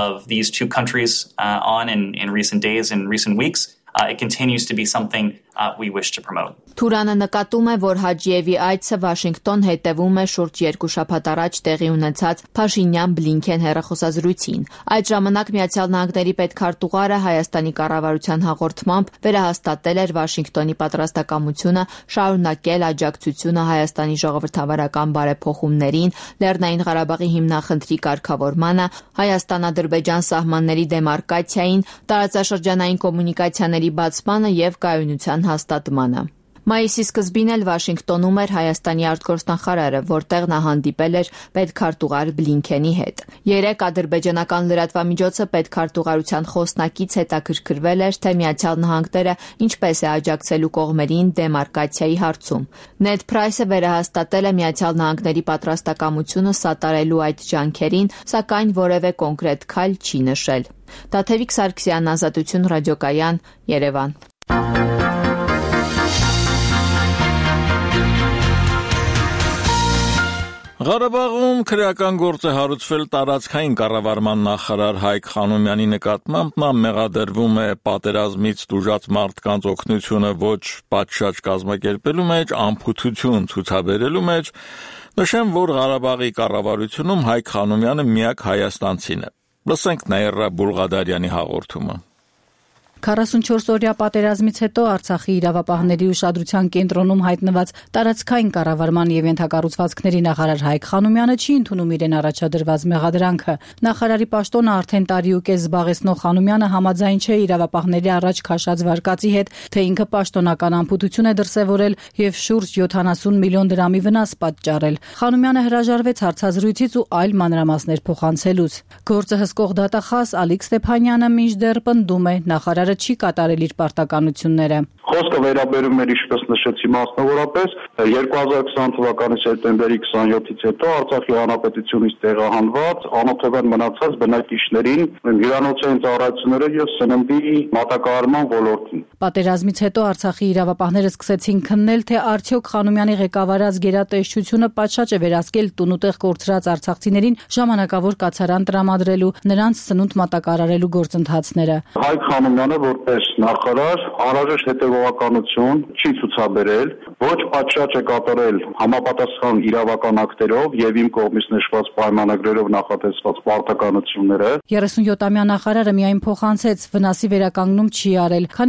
Uh, it continues to be something uh, we wish to promote. Թուրանը նկատում է, որ Հաջիևի այցը Վաշինգտոն հետևում է շուրջ երկու շաբաթ առաջ տեղի ունեցած Փաշինյան-Բլինքեն հեռախոսազրույցին։ Այդ ժամանակ Միացյալ Նահանգների պետքարտուղարը Հայաստանի կառավարության հաղորդմամբ վերահաստատել էր Վաշինգտոնի պատրաստակամությունը շարունակել աջակցությունը Հայաստանի ժողովրդավարական բարեփոխումներին, Լեռնային Ղարաբաղի հիմնախնդրի կարգավորմանը, Հայաստան-Ադրբեջան սահմանների դեմարկացիային, տարածաշրջանային կոմունիկացիաների բացմանը եւ կայունության հաստատմանը։ Մայիսի սկզբին էլ Վաշինգտոնում էր Հայաստանի արտգործնախարարը, որտեղ նա հանդիպել էր պետքարտուղար Բլինքենի հետ։ Երեկ ադրբեջանական լրատվամիջոցը պետքարտուղարության խոսնակից հետաքրքրվել էր, թե Միացյալ Նահանգները ինչպես է աջակցելու կողմերին դեմարկացիայի հարցում։ Նեդ Փրայսը վերահաստատել է Միացյալ Նահանգների պատրաստակամությունը սատարելու այդ ջանքերին, սակայն որևէ կոնկրետ քայլ չի նշել։ Տաթևիկ Սարգսյան, Ազատություն ռադիոկայան, Երևան։ Ղարաբաղում քրեական գործ է հարուցվել տարածքային կառավարման նախարար Հայկ Խանոմյանի նկատմամբ, նա մեղադրվում է պատերազմից տուժած մարդկանց օգնությունը ոչ պատշաճ կազմակերպելու մեջ, անփութություն ցուցաբերելու մեջ։ Նշեմ, որ Ղարաբաղի կառավարությունում Հայկ Խանոմյանը միակ հայաստանցին է։ Լսենք Նաիրա Բուլղադարյանի հաղորդումը։ քառասունչորս-օրյա պատերազմից հետո Արցախի իրավապահների ուշադրության կենտրոնում հայտնված տարածքային կառավարման եւ ենթակառուցվածքների նախարար Հայկ Խանոմյանը չի ընդունում իրեն առաջադրված մեղադրանքը։ Նախարարի պաշտոնը արդեն տարի ու կես զբաղեցնող Խանոմյանը համաձայն չէ իրավապահների առաջ քաշած վարկածի հետ, թե ինքը պաշտոնական անփութություն է դրսևորել եւ շուրջ յոթանասուն միլիոն դրամի վնաս պատճառել։ Խանոմյանը հրաժարվեց հարցազրույցից ու այլ մանրամասներ փոխանցելուց։ Գործը հսկող դատախազ Ալիկ Ստեփանյանը մինչդեռ պնդում է նախարարը չի կատարել իր պարտականությունները։ Խոսքը վերաբերում էր, ինչպես նշեցի, մասնավորապես երկու հազար քսան թվականի սեպտեմբերի քսանյոթից հետո Արցախի հանրապետությունից տեղահանված անօթևան մնացած բնակիչներին հյուրանոցային ծառայությունները եւ սննդի մատակարարման ոլորտին։ Պատերազմից հետո Արցախի իրավապահները սկսեցին քննել, թե արդյոք Խանոմյանի ղեկավարած գերատեսչությունը պատշաճ է վերահսկել տունուտեղ կորցրած արցախցիներին ժամանակավոր կացարան տրամադրելու, նրանց սնունդ մատակարարելու գործընթացները։ Հայկ Խանոմյանը որպես նախարար անհրաժեշտ հետևողականություն չի ցուցաբերել, ոչ պատշաճ է կատարել համապատասխան իրավական ակտերով եւ իմ կողմից նշված պայմանագրերով նախատեսված պարտականությունները։ երեսունյոթամյա նախարարը միայն փոխանցեց, վնասի վերականգնում չի արել, քանի որ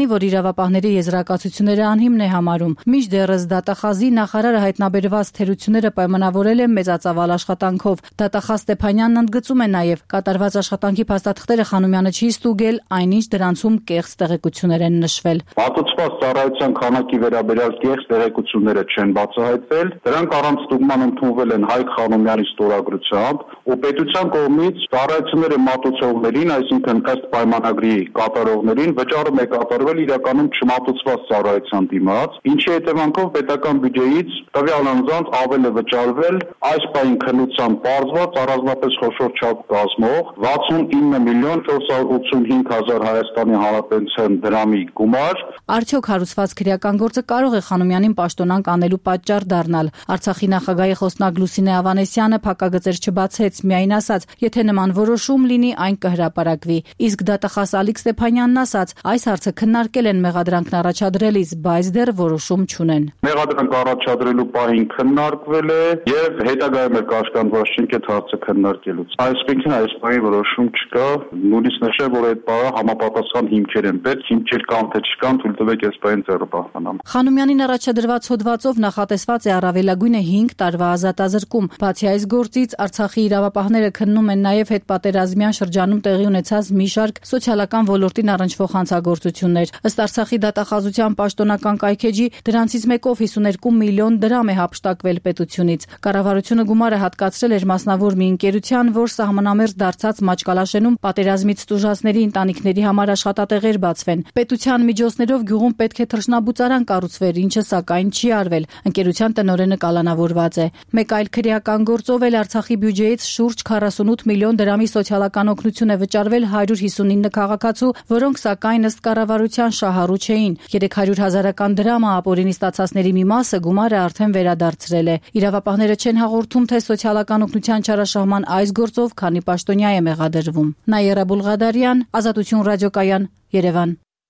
իրավապահների եզրակացությունները անհիմն է համարում։ Մինչդեռս դատախազի նախարարը հայտնաբերված թերությունները պայմանավորել է մեծածավալ աշխատանքով։ Դատախազ Ստեփանյանն ընդգծում է նաև, կատարված աշխատանքի փաստաթղթերը Խանոմյանը չի ստուգել, այնինչ դրանցում կեղծ տեղեկություններ են նշվել։ Մատուցված ծառայության քանակի վերաբերյալ կեղծ տեղեկությունները չեն բացահայտվել, դրանք առանց ստուգման ընդունվել են Հայկ Խանոմյանի ստորագրությամբ, ու պետության կողմից ծառայությունները մատուցողներին, այսինքն ըստ պայմանագրի կատարողներին, վճարում է կատարվել իրականում չմատուցված ծառայության դիմաց, ինչի հետևանքով պետական բյուջեից տվյալ անձանց ավել է վճարվել այս պահին քննությամբ պարզված առանձնապես խոշոր չափ կազմող վաթսունինը միլիոն չորս հարյուր ութսունհինգ հազար Հայաստանի Հանրապետության դրամի գումար։ Արդյոք հարուցված քրեական գործը կարող է Խանոմյանին պաշտոնանկ անելու պատճառ դառնալ։ Արցախի նախագահի խոսնակ Լուսինե Ավանեսյանը փակագծեր չբացեց, միայն ասաց, եթե նման որոշում լինի, այն կհրապարակվի։ Իսկ դատախազ Ալիկ Ստեփանյանն ասաց, այս հարցը քննարկել են մեղադրանքն առաջադրելիս, բայց դեռ որոշում չունեն։ Մեղադրանք առաջադրելու պահին քննարկվել է եւ հետագայում էլ կաշկանդված չենք այդ հարցը քննարկելուց։ Այսինքն այս պահի որոշում չկա, նույնիսկ նշել, որ այդ պահը համապատասխան հիմքեր են պետք, հիմքեր կան թե չկան, թույլ տվեք այս պահին ձեռը պահպանամ։ Խանոմյանին առաջադրված հոդվածով նախատեսված է առավելագույնը հինգ տարվա ազատազրկում։ Բացի այս գործից Արցախի իրավապահները քննում են նաև հետպատերազմյան շրջանում տեղի ունեցած մի շարք սոցիալական ոլորտին առնչվող հանցագործություններ։ Ըստ Արցախի դատախազության պաշտոնական կայքեջի, դրանցից մեկով հիսուներկու միլիոն դրամ է հափշտակվել պետությունից։ Կառավարությունը գումարը հատկացրել էր մասնավոր մի ընկերության, որ սահմանամերձ դարձած Մաճկալաշենում պատերազմից տուժածների ընտանիքների համար աշխատատեղեր բացվեն։ Պետության միջոցներով գյուղում պետք է թռչնաբուծարան կառուցվեր, ինչը սակայն չի արվել։ Ընկերության տնօրենը կալանավորված է։ Մեկ այլ քրեական գործով էլ Արցախի բյուջեից շուրջ քառասունութ միլիոն դրամի սոցիալական օգնություն է վճարվել հարյուր հիսունինը քաղաքացու, որոնք սակայն ըստ կառավարության շահառու չէին։ երեք հարյուր հազարական դրամը ապօրինի ստացածների մի մասը գումարը արդեն վերադարձրել է։ Իրավապահները չեն հաղորդում, թե սոցիալական օգնության չարաշահման այս գործով քանի պաշտոնյա է մեղադրվում։ Նաիրա Բուլղադարյան, Ազատություն ռադիոկայան, Երևան։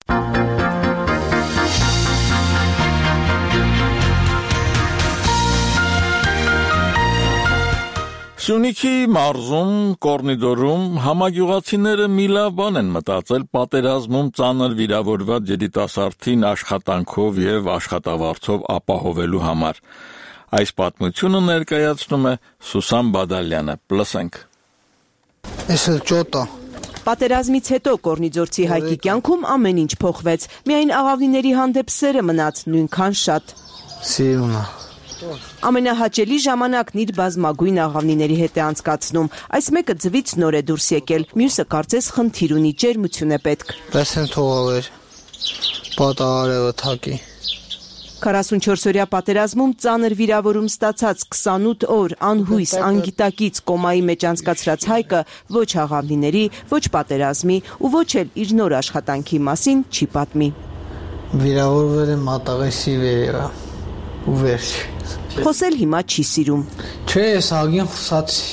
Սյունիքի մարզում, Կորնիդորում համագյուղացիները մի լավ բան են մտածել պատերազմում ծանր վիրավորված երիտասարդին աշխատանքով եւ աշխատավարձով ապահովելու համար։ Այս պատմությունը ներկայացնում է Սուսան Բադալյանը։ Լսենք։ Էսը ճոտա։ Պատերազմից հետո Կորնիձորցի Հայկի կյանքում ամեն ինչ փոխվեց։ Միայն աղավնիների հանդեպ սերը մնաց նույնքան շատ։ Սիրունա։ Ամենահաճելի ժամանակն իր բազմագույն աղավնիների հետ է անցկացնում։ Այս մեկը ձվից նոր է դուրս եկել, մյուսը կարծես խնդիր ունի, ջերմություն է պետք։ Տեսեն թողավեր, պատահարը թակի։ քառասունչորսօրյա պատերազմում ծանր վիրավորում ստացած քսանութ օր անհույս անգիտակից կոմայի մեջ անցկացրած Հայկը ոչ աղավնիների, ոչ պատերազմի ու ոչ էլ իր նոր աշխատանքի մասին չի պատմի։ Վիրավորվել եմ մատաղեսի վերևը ու վերջ։ Խոսել հիմա չի սիրում։ Չէ, ես ագին խոսացի։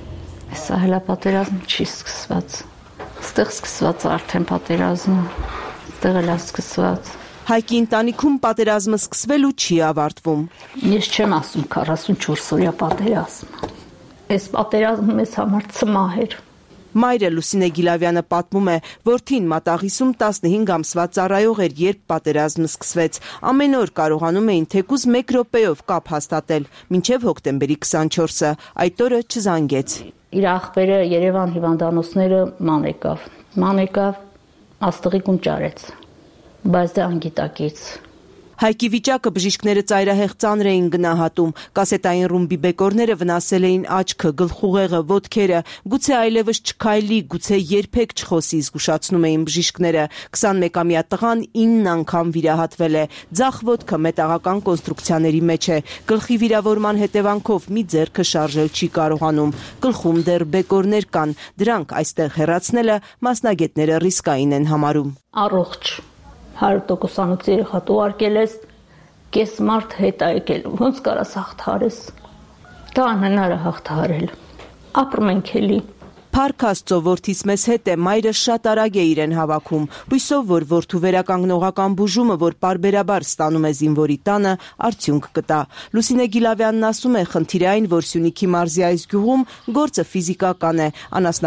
Սա հելա պատերազմ չի սկսված։ Ստեղ սկսված արդեն պատերազմը, ստեղ էլ սկսված։ Հայկի ընտանիքում պատերազմը սկսվել ու չի ավարտվում։ Ես չեմ ասում քառասունչորսօրյա պատերազմ։ Այս պատերազմը մեզ համար ցմահ էր։ Մայրը Լուսինե Գիլավյանը պատմում է, որդին մատաղիսում տասնհինգ ամսվա ծառայող էր, երբ պատերազմը սկսվեց։ Ամեն օր կարողանում էին թեկուզ մեկ րոպեով կապ հաստատել, մինչև հոկտեմբերի քսանչորսը, այդ օրը չզանգեց։ Իր աղբերը Երևան հիվանդանոցները ման եկավ։ Ման եկավ, աստղիկ ունճարեց, բայց դա անգիտակից։ Հայկի վիճակը բժիշկները ծայրահեղ ծանր էին գնահատում, կասետային ռումբի բեկորները վնասել էին աչքը, գլխուղեղը, ոտքերը, գուցե այլևս չքայլի, գուցե երբեք չխոսի, զգուշացնում էին բժիշկները։ քսանմեկամյա տղան ինը անգամ վիրահատվել է, ձախ ոտքը մետաղական կոնստրուկցիաների մեջ է, գլխի վիրավորման հետևանքով մի ձեռքը շարժել չի կարողանում, գլխում դեռ բեկորներ կան, դրանք այստեղ հեռացնելը մասնագետները ռիսկային են համարում։ Առողջ հարյուր տոկոսանոց երեխա ուղարկել ես, կես մարդ հետ է եկել, ոնց կարաս հաղթահարես։ Դա անհնար է հաղթահարել։ Ապրում ենք էլի։ Փառք Աստծո, որդիս մեզ հետ է, մայրը շատ արագ է իրեն հավաքում, հույսով, որ որդու վերականգնողական բուժումը, որ պարբերաբար ստանում է զինվորի տանը, արդյունք կտա։ Լուսինե Գիլավյանն ասում է, խնդիրը այն, որ Սյունիքի մարզի այս գյուղում գործը ֆիզիկական է,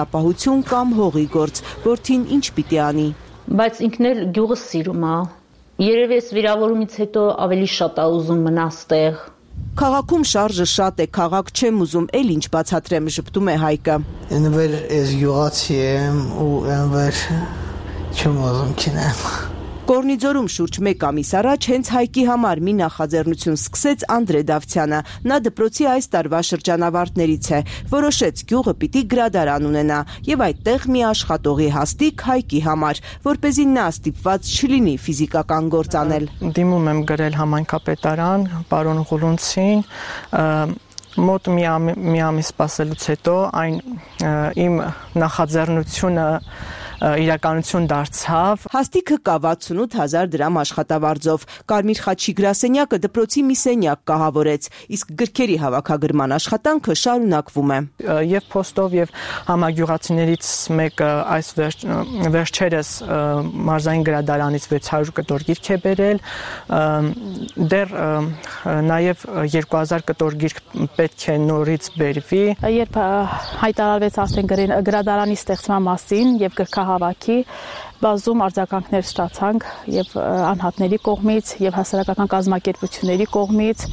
անասնապահություն կամ հողի գործ, որդին ինչ պիտի անի։ Բայց ինքն էլ գյուղը սիրում է, Երևի էս վիրավորումից հետո ավելի շատ ա ուզում մնաս տեղ։ Քաղաքում շարժը շատ է, քաղաք չեմ ուզում, էլ ինչ բացատրեմ, ժպտում է Հայկը։ Ինվեր ես յուղացի եմ ու ինվեր չեմ ուզում քինեմ։ Կորնիձորում շուրջ մեկ ամիս առաջ հենց Հայկի համար մի նախաձեռնություն սկսեց Անդրե Դավթյանը։ Նա դպրոցի այս տարվա շրջանավարտներից է, որոշեց գյուղը պիտի գրադարան ունենա եւ այդտեղ մի աշխատողի հաստիք Հայկի համար, որպեսզի նա ստիպված չլինի ֆիզիկական գործ անել։ Դիմում եմ գրել համայնքապետարան, պարոն Ղուլունցին, մոտ մի, ամ, մի ամիս սպասելուց հետո այն իմ նախաձեռնությունը իրականություն դարձավ։ Հաստիքը կա վաթսունութ հազար դրամ աշխատավարձով։ Կարմիր խաչի գրասենյակը դպրոցի մի սենյակ կահավորեց, իսկ գրքերի հավաքագրման աշխատանքը շարունակվում է։ Եվ փոստով եւ համագյուղացիներից մեկը այս վերջ, վերջերս մարզային գրադարանից վեց հարյուր կտոր գիրք է բերել, դեռ նաեւ երկու հազար կտոր գիրք պետք է նորից բերվի։ Երբ հայտարարվեց արդեն գրադարանի ստեղծման մասին եւ գրքա հավաքի բազում արձագանքներ ստացանք եւ անհատների կողմից եւ հասարակական կազմակերպությունների կողմից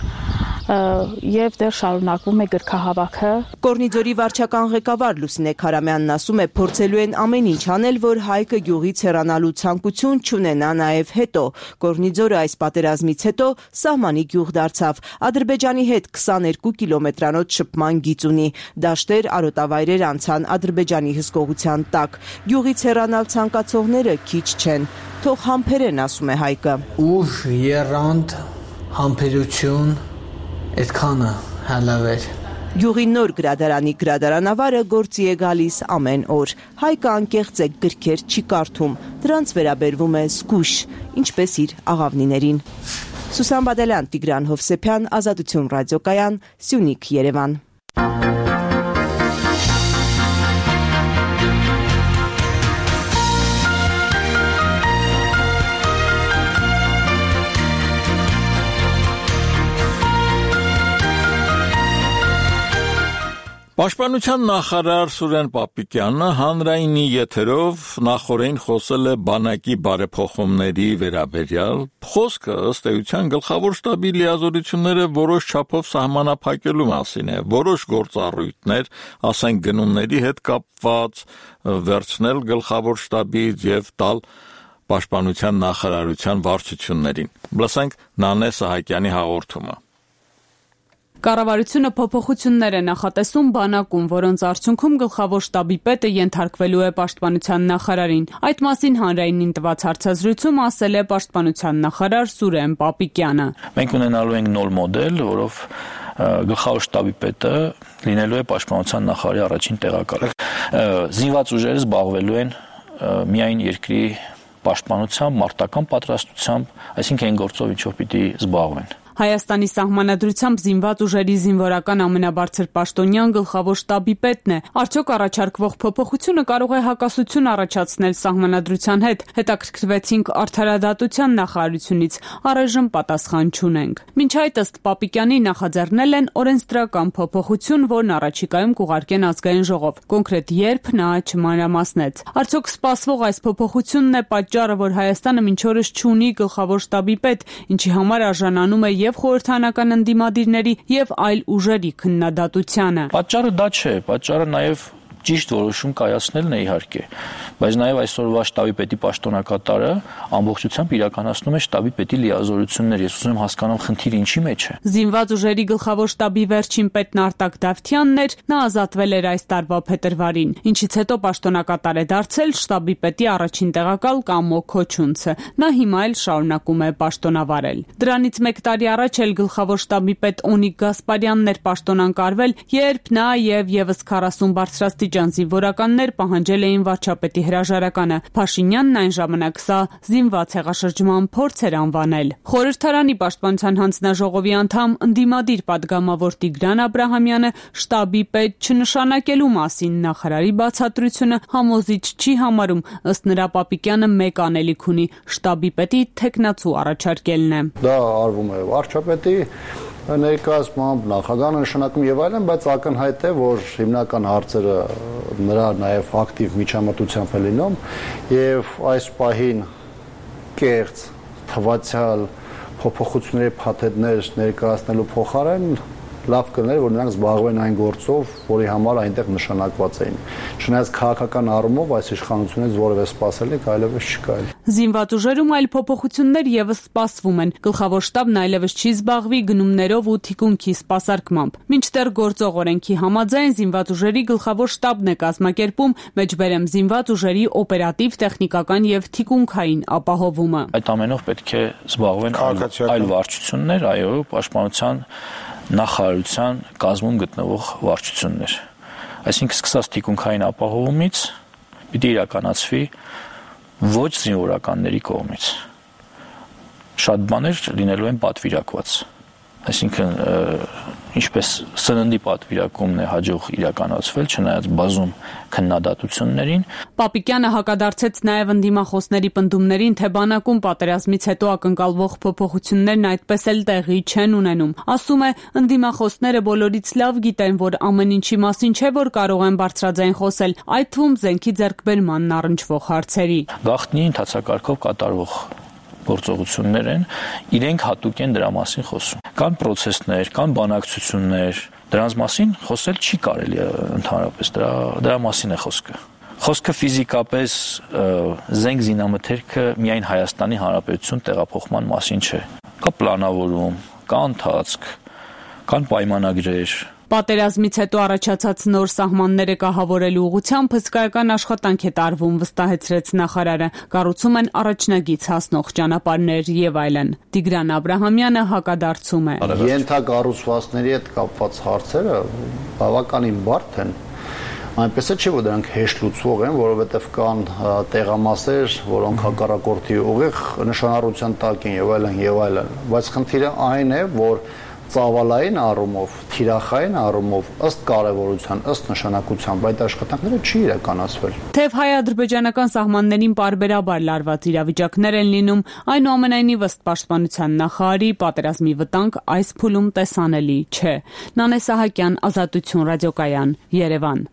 եւ դեռ շարունակվում է գրքահավաքը։ Կորնիձորի վարչական ղեկավար Լուսինե Քարամյանն ասում է, փորձելու են ամեն ինչ անել, որ Հայկը գյուղից հեռանալու ցանկություն չունենա նաեւ հետո։ Կորնիձորը այս պատերազմից հետո սահմանի գյուղ դարձավ։ Ադրբեջանի հետ քսաներկու կիլոմետրանոց շփման գիծ ունի։ Դաշտեր, արոտավայրեր անցան Ադրբեջանի հսկողության տակ։ Գյուղից հեռանալ ցանկացողները քիչ չեն։ Թող համբերեն, ասում է Հայկը։ Ուժ, եռանդ, համբերություն Այդքանը հալավեր։ Գյուղի նոր գրադարանի գրադարանավարը գործի է գալիս ամեն օր։ Հայկը անկեղծ է, գրքեր չի կարդում, դրանց վերաբերվում է զգույշ, ինչպես իր աղավնիներին։ Սուսան Բադալյան, Տիգրան Հովսեփյան, Ազատություն ռադիոկայան, Սյունիք, Երևան։ Պաշտպանության նախարար Սուրեն Պապիկյանը հանրայինի եթերով նախորդին խոսել է բանակի բարեփոխումների վերաբերյալ։ Խոսքը ըստ էության գլխավոր շտաբի լիազորությունները որոշ չափով սահմանափակելու մասին է, որոշ գործառույթներ, ասենք գնումների հետ կապված, վերցնել գլխավոր շտաբից եւ տալ Պաշտպանության նախարարության վարչություններին։ Լսենք Նանե Սահակյանի հաղորդումը։ Կառավարությունը փոփոխություններ է նախատեսում բանակում, որոնց արդյունքում գլխավոր շտաբի պետը ենթարկվելու է Պաշտպանության նախարարին։ Այդ մասին հանրայինին տված հարցազրույցում ասել է Պաշտպանության նախարար Սուրեն Պապիկյանը։ Մենք ունենալու ենք նոր մոդել, որով գլխավոր շտաբի պետը լինելու է Պաշտպանության նախարարի առաջին տեղակալը։ Զինված ուժերը զբաղվելու են միայն երկրի պաշտպանությամբ, մարտական պատրաստությամբ, այսինքն այն գործով, ինչով պիտի զբաղվեն։ Հայաստանի սահմանադրությամբ զինված ուժերի զինվորական ամենաբարձր պաշտոնյան գլխավոր շտաբի պետն է։ Արդյոք առաջարկվող փոփոխությունը կարող է հակասություն առաջացնել սահմանադրության հետ։ Հետաքրքրվեցինք Արդարադատության նախարարությունից, առայժմ պատասխան չունենք։ Մինչ այդ ըստ Պապիկյանի նախաձեռնել են օրենսդրական փոփոխություն, որն առաջիկայում կուղարկեն ազգային ժողով։ Կոնկրետ երբ նա չմանրամասնեց։ Արդյոք սպասվող այս փոփոխությունն է պատճառը, որ Հայաստանը մինչ օրս չունի գլխավոր շտաբի պետ, ինչի համար արժանանում է եւ խորհրդանական ընդդիմադիրների եւ այլ ուժերի քննադատությանը։ Պատճառը դա չէ, պատճառը նաեւ ճիշտ որոշում կայացնելն է իհարկե, բայց նաև այսօրվա շտաբի պետի պաշտոնակատարը ամբողջությամբ իրականացնում է շտաբի պետի լիազորություններ։ Ես ուզում եմ հասկանամ խնդիրը ինչի մեջ է։ Զինված ուժերի գլխավոր շտաբի վերջին պետն Արտակ Դավթյանն էր, նա ազատվել էր այս տարվա փետրվարին, ինչից հետո պաշտոնակատար է դարձել շտաբի պետի առաջին տեղակալ Կամո Քոչունցը։ Նա հիմա էլ շարունակում է պաշտոնավարել։ Դրանից մեկ տարի առաջ էլ գլխավոր շտաբի պետ Օնիկ Գասպարյանն էր պաշտոնանկարվել, երբ նա եւ եւս քառասուն բարձրաստիճան զինվորականներ պահանջել էին վարչապետի հրաժարականը։ Փաշինյանն այն ժամանակ սա զինված հեղաշրջման փորձ էր անվանել։ Խորհրդարանի պաշտպանության հանձնաժողովի անդամ ընդդիմադիր պատգամավոր Տիգրան Աբրահամյանը շտաբի պետ չնշանակելու մասին նախարարի բացատրությունը համոզիչ չի համարում, ըստ նրա Պապիկյանը մեկ անելիք ունի՝ շտաբի պետի թեկնածու առաջարկելն է։ Դա արվում է վարչապետի ներկայացմամբ, նախագահ նշանակում եւ այլն, բայց ակնհայտ է, որ հիմնական հարցերը նրա նաեւ ակտիվ միջամտությամբ է լինում եւ այս պահին կեղծ, թվացial փոփոխությունների փաթեթներ ներկայացնելու փոխարեն լավ կներ, որ նրանք զբաղվեն այն գործով, որի համար այնտեղ նշանակված էին։ Չնայած քաղաքական առումով այս իշխանությունից որևէ սպասելիք այլևս չկա։ Զինված ուժերում այլ փոփոխություններ եւս սպասվում են։ Գլխավոր շտաբն այլևս չի զբաղվի գնումներով ու թիկունքի սպասարկմամբ։ Մինչդեռ գործող օրենքի համաձայն զինված ուժերի գլխավոր շտաբն է կազմակերպում մեջբերեմ զինված ուժերի օպերատիվ, տեխնիկական եւ թիկունքային ապահովումը։ Այդ ամենով պետք է զբաղվեն այլ վարչություններ, այո, պաշտպանության նախարարության կազմում գտնվող վարչություններ։ Այսինքն սկսած թիկունքային ապահովումից պիտի իրականացվի ոչ զինվորականների կողմից։ Շատ բաներ լինելու են պատվիրակված։ Այսինքն ինչպես սննդի պատվիրակումն է հաջող իրականացվել, չնայած բազում քննադատություններին։ Պապիկյանը հակադարձեց նաև ընդդիմախոսների պնդումներին, թե բանակում պատերազմից հետո ակնկալվող փոփոխություններն այդպես էլ տեղի չեն ունենում։ Ասում է, ընդդիմախոսները բոլորից լավ գիտեն, որ ամեն ինչի մասին չէ, որ կարող են բարձրաձայն խոսել, այդ թվում զենքի ձեռքբերմանն առնչվող հարցերի։ Գաղտնի ընթացակարգով կատարվող գործողություններ են, իրենք հատուկ են դրա մասին խոսում։ Կան process-ներ, կան բանակցություններ, դրանց մասին խոսել չի կարելի ընդհանրապես, դրա դրա մասին է խոսքը։ Խոսքը ֆիզիկապես զենք զինամթերքը միայն Հայաստանի Հանրապետություն տեղափոխման մասին չէ։ Կա պլանավորում, կա ընթացք, կան պայմանագրեր։ Պատերազմից հետո առաջացած նոր սահմանները կահավորելու ուղղությամբ հսկայական աշխատանք է տարվում, վստահեցրեց նախարարը։ Կառուցում են առաջնագիծ հասնող ճանապարհներ եւ այլն։ Տիգրան Աբրահամյանը հակադարձում է։ Ենթակառուցվածքների հետ կապված հարցերը բավականին բարդ են։ Այնպես է չէ, որ դրանք հեշտ լուծվող են, որովհետև կան տեղամասեր, որոնք հակառակորդի ուղիղ նշանառության տակ են եւ այլն եւ այլն։ Բայց խնդիրը այն է, որ ծավալային առումով, թիրախային առումով, ըստ կարևորության, ըստ նշանակության, այդ աշխատանքները չի իրականացվել։ Թեև հայ-ադրբեջանական սահմաններին պարբերաբար լարված իրավիճակներ են լինում, այնուամենայնիվ ըստ պաշտպանության նախարարի պատերազմի վտանգ այս փուլում տեսանելի չէ։ Նանե Սահակյան, Ազատություն ռադիոկայան, Երևան։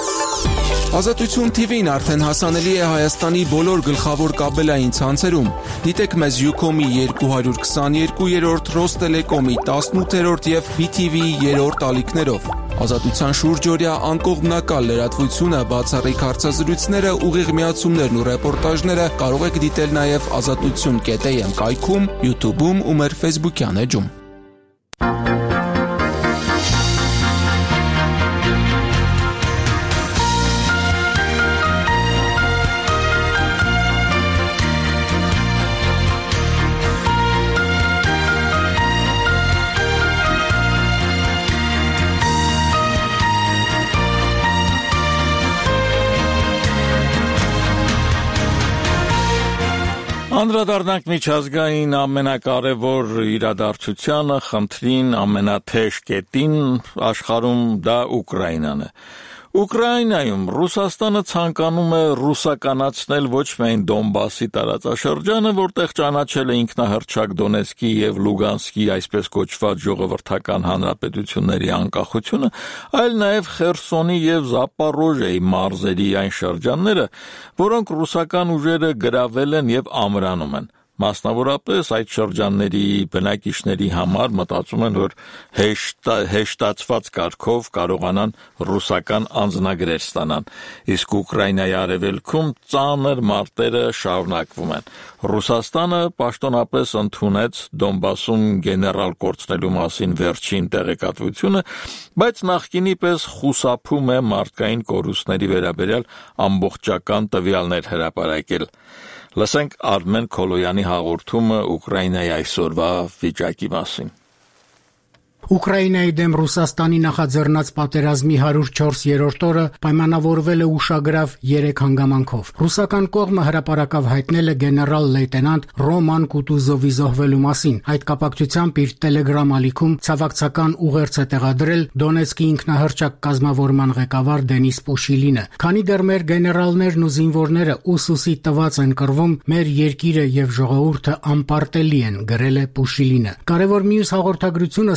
Ազատություն թիվին արդեն հասանելի է Հայաստանի բոլոր գլխավոր կաբելային ցանցերում։ Դիտեք մեզ Ucom-ի երկու հարյուր քսաներկուերորդ, Ռոստելեկոմի տասնութերորդ եւ B T V-ի երրորդ ալիքներով։ Ազատության շուրջօրյա անկողմնակալ լրատվությունը, բացառիկ հարցազրույցները, ուղիղ միացումներն ու ռեպորտաժները կարող եք դիտել նաեւ ազատություն կետ a m կայքում, YouTube-ում ու մեր Facebook-յան էջում։ Անդրադառնանք միջազգային ամենակարևոր իրադարձությանը, խնդրին, ամենաթեժ կետին աշխարհում, դա Ուկրաինան է։ Ուկրաինայում Ռուսաստանը ցանկանում է ռուսականացնել ոչ միայն Դոնբասի տարածաշրջանը, որտեղ ճանաչել է ինքնահռչակ Դոնեցկի եւ Լուգանսկի այսպես կոչված ժողովրդական հանրապետությունների անկախությունը, այլ նաեւ Խերսոնի եւ Զապորոժիայի մարզերի այն շրջանները, որոնք ռուսական ուժերը գրավել են եւ ամրանում են։ Մասնավորապես այդ շրջանների բնակիչների համար մտածում են, որ հեշտ, հեշտացված կարգով կարողանան ռուսական անձնագրեր ստանան, իսկ Ուկրաինայի արևելքում ծանր մարտերը շարունակվում են։ Ռուսաստանը պաշտոնապես ընդունեց Դոնբասում գեներալ կորցնելու մասին վերջին տեղեկատվությունը, բայց նախկինի պես խուսափում է մարդկային կորուստների վերաբերյալ ամբողջական տվյալներ հրապարակել։ Լսենք Արմեն Քոլոյանի հաղորդումը Ուկրաինայի այսօրվա վիճակի մասին։ Ուկրաինայի դեմ Ռուսաստանի նախաձեռնած պատերազմի հարյուր չորսերորդ օրը պայմանավորվել է ուշագրավ երեք հանգամանքով։ Ռուսական կողմը հրապարակավ հայտնել է գեներալ լեյտենանտ Ռոման Կուտուզովի զոհվելու մասին։ Այդ կապակցությամբ իր Telegram ալիքում ցավակցական ուղերձ է տեղադրել Դոնեցկի ինքնահռչակ կազմավորման ղեկավար Դենիս Պուշիլինը։ Քանի դեռ մեր գեներալներն ու զինվորները ուսուսի տված են կռվում, մեր երկիրը եւ ժողովուրդը անպարտելի են, գրել է Պուշիլինը։ Կարևոր մյուս հաղորդագրությունը ստացվել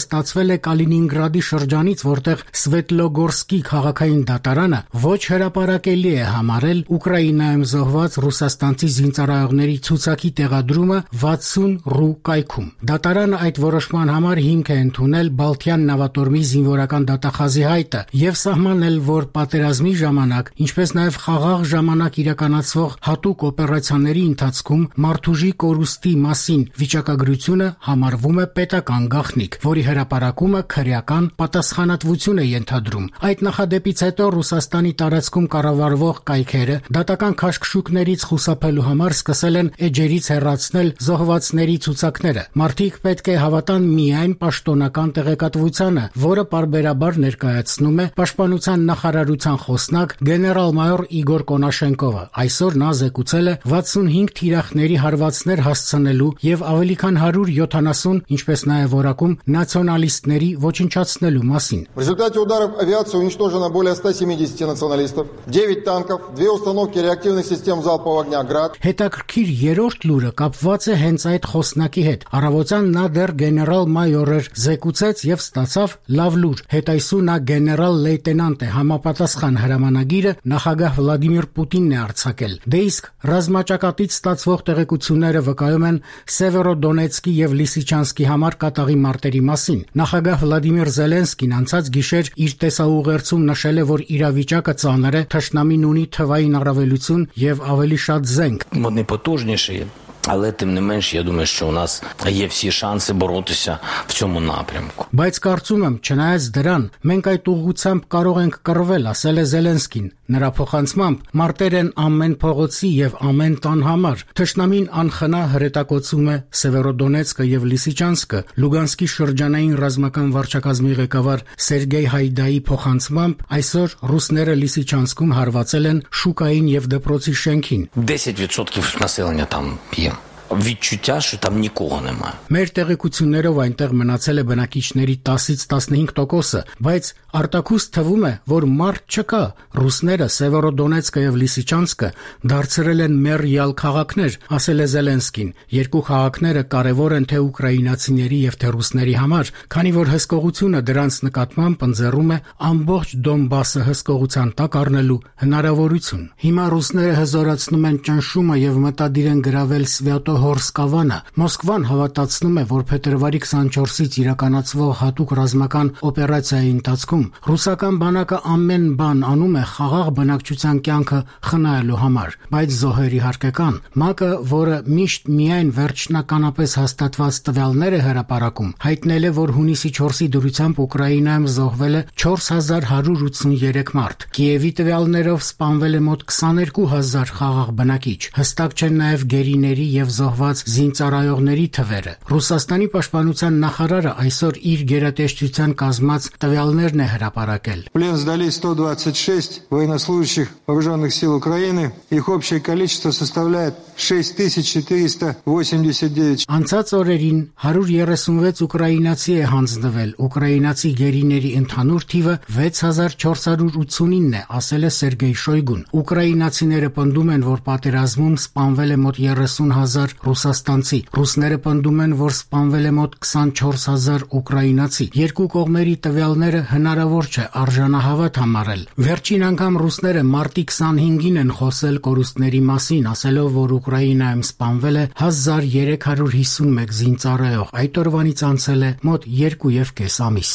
ստացվել է Կալինինգրադի շրջանից, որտեղ Սվետլոգորսկի քաղաքային դատարանը ոչ հրապարակելի է համարել Ուկրաինայում զոհված ռուսաստանցի զինծառայողների ցուցակի տեղադրումը վաթսուն ռու կայքում։ Դատարանը այդ որոշման համար հիմք է ընդունել Բալթյան նավատորմի զինվորական դատախազի հայտը եւ սահմանել, որ պատերազմի ժամանակ, ինչպես նաեւ խաղաղ ժամանակ իրականացվող հատուկ օպերացիաների ընթացքում մարդուժի կորուստի մասին վիճակագրությունը համարվում է պետական գաղտնիք, որի հրապարակումը քրեական պատասխանատվություն է ենթադրում։ Այդ նախադեպից հետո Ռուսաստանի տարածքում կառավարվող կայքերը դատական քաշքշուկներից խուսափելու համար սկսել են էջերից հեռացնել զոհվածների ցուցակները։ Մարդիկ պետք է հավատան միայն պաշտոնական տեղեկատվությանը, որը պարբերաբար ներկայացնում է Պաշտպանության նախարարության խոսնակ գեներալ-մայոր Իգոր Կոնաշենկովը։ Այսօր նա զեկուցել է վաթսունհինգ թիրախների հարվածներ հասցնելու եւ ավելի քան հարյուր յոթանասուն, ինչպես նաեւ որակում նացիոնալիստների ոչնչացնելու մասին։ В результате ударов авиации уничтожено более ста семидесяти националистов, девять танков, две установки реактивных систем залпового огня «Град». Հետաքրքիր երրորդ լուրը կապված է հենց այդ խոսնակի հետ։ Առավոտյան նա դեռ գեներալ-մայոր էր, զեկուցեց եւ ստացավ լավ լուր։ Հետայսու նա գեներալ-լեյտենանտ է, համապատասխան հրամանագիրը նախագահ Վլադիմիր Պուտինն է արձակել։ Դե իսկ ռազմաճակատից ստացվող տեղեկությունները վկայում են Սևերոդոնեցկի եւ Լիսիչանսկի համար կատաղի մարտերի մասին։ Նախագահ Վլադիմիր Զելենսկին անցած գիշեր իր տեսաուղերձում նշել է, որ իրավիճակը ծանր է, թշնամին ունի թվային առավելություն եւ ավելի շատ զենք։ Вони потужніші. Але тим не менш, я думаю, що у нас є всі шанси боротися в цьому напрямку. Բայց կարծում եմ, չնայած դրան, մենք այդ ուղղությամբ կարող ենք կռվել, ասել է Զելենսկին։ Նրա փոխանցմամբ մարտեր են ամեն փողոցի եւ ամեն տան համար։ Թշնամին անխնա հրետակոծում է Սևերոդոնեցկը եւ Լիսիչանսկը։ Լուգանսկի շրջանային ռազմական վարչակազմի ղեկավար Սերգեյ Հայդայի փոխանցմամբ այսօր ռուսները Լիսիչանսկում հարվածել են շուկային եւ դպրոցի շենքին։ десять відсотків населення там є. Відчуття, що там нікого немає. Մեր տեղեկություններով այնտեղ մնացել է բնակիչների տասից տասնհինգ տոկոսը, բայց արտաքուստ թվում է, որ մարդ չկա։ Ռուսները Սևերոդոնեցկը եւ Լիսիչանսկը դարձրել են մեռյալ քաղաքներ, ասել է Զելենսկին։ Երկու քաղաքները կարևոր են թե ուկրաինացիների եւ թե ռուսների համար, քանի որ հսկողությունը դրանց նկատմամբ ընձեռում է ամբողջ Դոնբասը հսկողության տակ առնելու հնարավորություն։ Հիմա ռուսները հզորացնում են ճնշումը եւ մտադիր են գրավել Սվյատո Հորսկավանը։ Մոսկվան հավատացնում է, որ փետրվարի քսանչորսից իրականացվող հատուկ ռազմական օպերացիայի ընթացքում ռուսական բանակը ամեն բան անում է խաղաղ բնակչության կյանքը խնայելու համար, բայց զոհերի հարկեկան ՄԱԿ-ը, որը միշտ միայն վերջնականապես հաստատված տվյալներ է հրապարակում, հայտնել է, որ հունիսի չորսի դրությամբ Ուկրաինայում զոհվել է չորս հազար հարյուր ութսուներեք մարդ։ Կիևի տվյալներով սպանվել է մոտ քսաներկու հազար խաղաղ բնակիչ։ Հստակ չեն նաև գերիների եւ զոհված զինծառայողների թվերը։ Ռուսաստանի պաշտպանության նախարարը այսօր իր գերատեսչության կազմած տվյալներն է հրապարակել։ Плен сдали сто двадцать шесть военнослужащих вооруженных сил Украины. Их общее количество составляет шесть тысяч четыреста восемьдесят девять. Անցած օրերին հարյուր երեսունվեց ուկրաինացի է հանձնվել։ Ուկրաինացի գերիների ընդհանուր թիվը վեց հազար չորս հարյուր ութսունինն է, ասել է Սերգեյ Շոյգուն։ Ուկրաինացիները պնդում են, որ պատերազմում սպանվել է մոտ երեսուն հազար ռուսաստանցի։ Ռուսները պնդում են, որ սպանվել է մոտ քսանչորս հազար ուկրաինացի։ Երկու կողմերի տվյալները հնարավոր չէ արժանահավատ համարել։ Վերջին անգամ ռուսները մարտի քսանհինգին են խոսել կորուստների մասին, ասելով, որ Ուկրաինայում սպանվել է հազար երեք հարյուր հիսունմեկ զինծառայող։ Այդ օրվանից անցել է մոտ երկու եւ կես ամիս։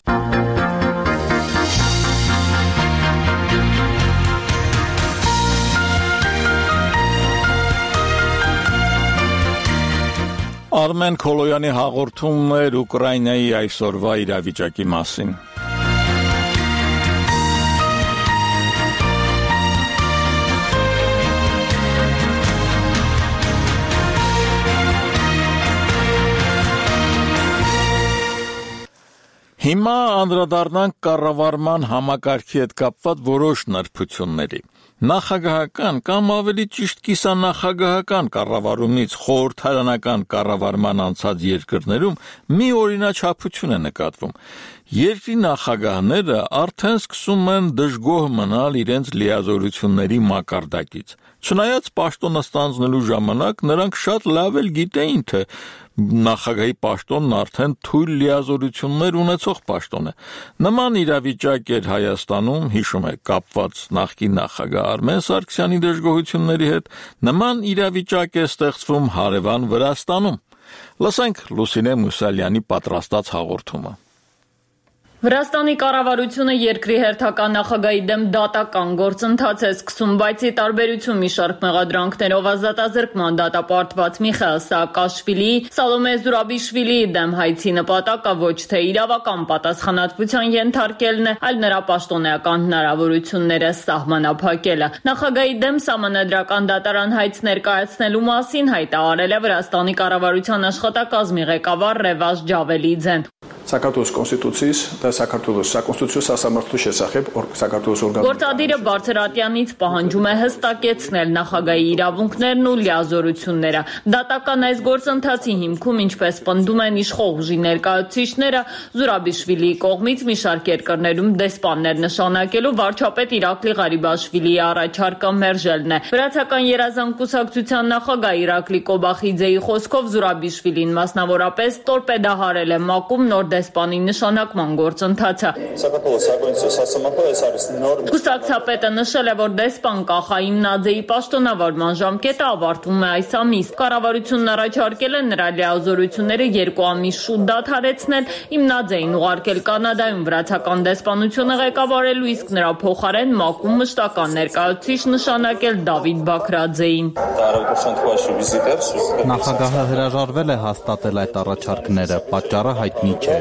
Արմեն Քոլոյանի հաղորդումներ Ուկրաինայի այսօրվա իրավիճակի մասին։ Հիմա անդրադառնանք կառավարման համակարգի հետ կապված որոշ նրբությունների։ Նախագահական կամ ավելի ճիշտ կիսանախագահական կառավարումից խորհրդարանական կառավարման անցած երկրներում մի օրինաչափություն է նկատվում։ Երկրի նախագահները արդեն սկսում են դժգոհ մնալ իրենց լիազորությունների մակարդակից։ Չնայած պաշտոնը ստանձնելու ժամանակ նրանք շատ լավ էլ գիտեին, թե նախագահի պաշտոնն արդեն թույլ լիազորություններ ունեցող պաշտոն է։ Նման իրավիճակ էր Հայաստանում, հիշում եք, կապված նախկին նախագահ Արմեն Սարգսյանի դժգոհությունների հետ, նման իրավիճակ է ստեղծվում հարևան Վրաստանում։ Լսենք Լուսինե Մուսալյանի պատրաստած հաղորդումը։ Վրաստանի կառավարությունը երկրի հերթական նախագահի դեմ դատական գործընթաց է սկսում, բայց ի տարբերություն մի շարք մեղադրանքներով ազատազրկման դատապարտված Միխայիլ Սաակաշվիլիի, Սալոմե Զուրաբիշվիլիի դեմ հայցի նպատակը ոչ թե իրավական պատասխանատվության ենթարկելն է, այլ նրա պաշտոնեական հնարավորությունները սահմանափակելը։ Նախագահի դեմ սահմանադրական դատարան հայց ներկայացնելու մասին հայտարարել է Վրաստանի կառավարության աշխատակազմի ղեկավար Ռևաշ Ջավելիձեն։ Საქართველოს կոնստիտուցიის და საქართველოს საკոնստիտուցիო სასამართლოს შესახებ საქართველოს օրգանների Գործադիրը Բարձրատյանից պահանջում է հստակեցնել նախագահի իրավունքներն ու լիազորությունները։ Դատական այս գործընթացի հիմքում, ինչպես պնդում են իշխող ուժի ներկայացուցիչները, Զուրաբիշվիլիի կողմից մի շարք երկրներում դեսպաններ նշանակելու վարչապետ Իրակլի Ղարիբաշվիլիի առաջարկը մերժելն է։ Վրացական երազանք կուսակցության նախագահ Իրակլի Կոբախիձեի խոսքով Զուրաբիշվիլին մասնավորապես տորպեդահարել է ՄԱԿ-ում նոր դեսպանի նշանակման գործընթացը։ Կուսակցապետը նշել է, որ դեսպան Կախայիմ Նադզեի պաշտոնավարման ժամկետը ավարտվում է այս ամիս։ Կառավարությունն առաջարկել է նրա լիազորությունները երկու ամիս շուտ դադարեցնել, իմ Նադզեին ուղարկել Կանադայում վրացական դեսպանությունը ղեկավարելու, իսկ նրա փոխարեն ՄԱԿ-ում մշտական ներկայացուցիչ նշանակել Դավիթ Բաքրաձեին։ Նախագահը հրաժարվել է հաստատել այդ առաջարկները, պատճառը հայտնի չէ։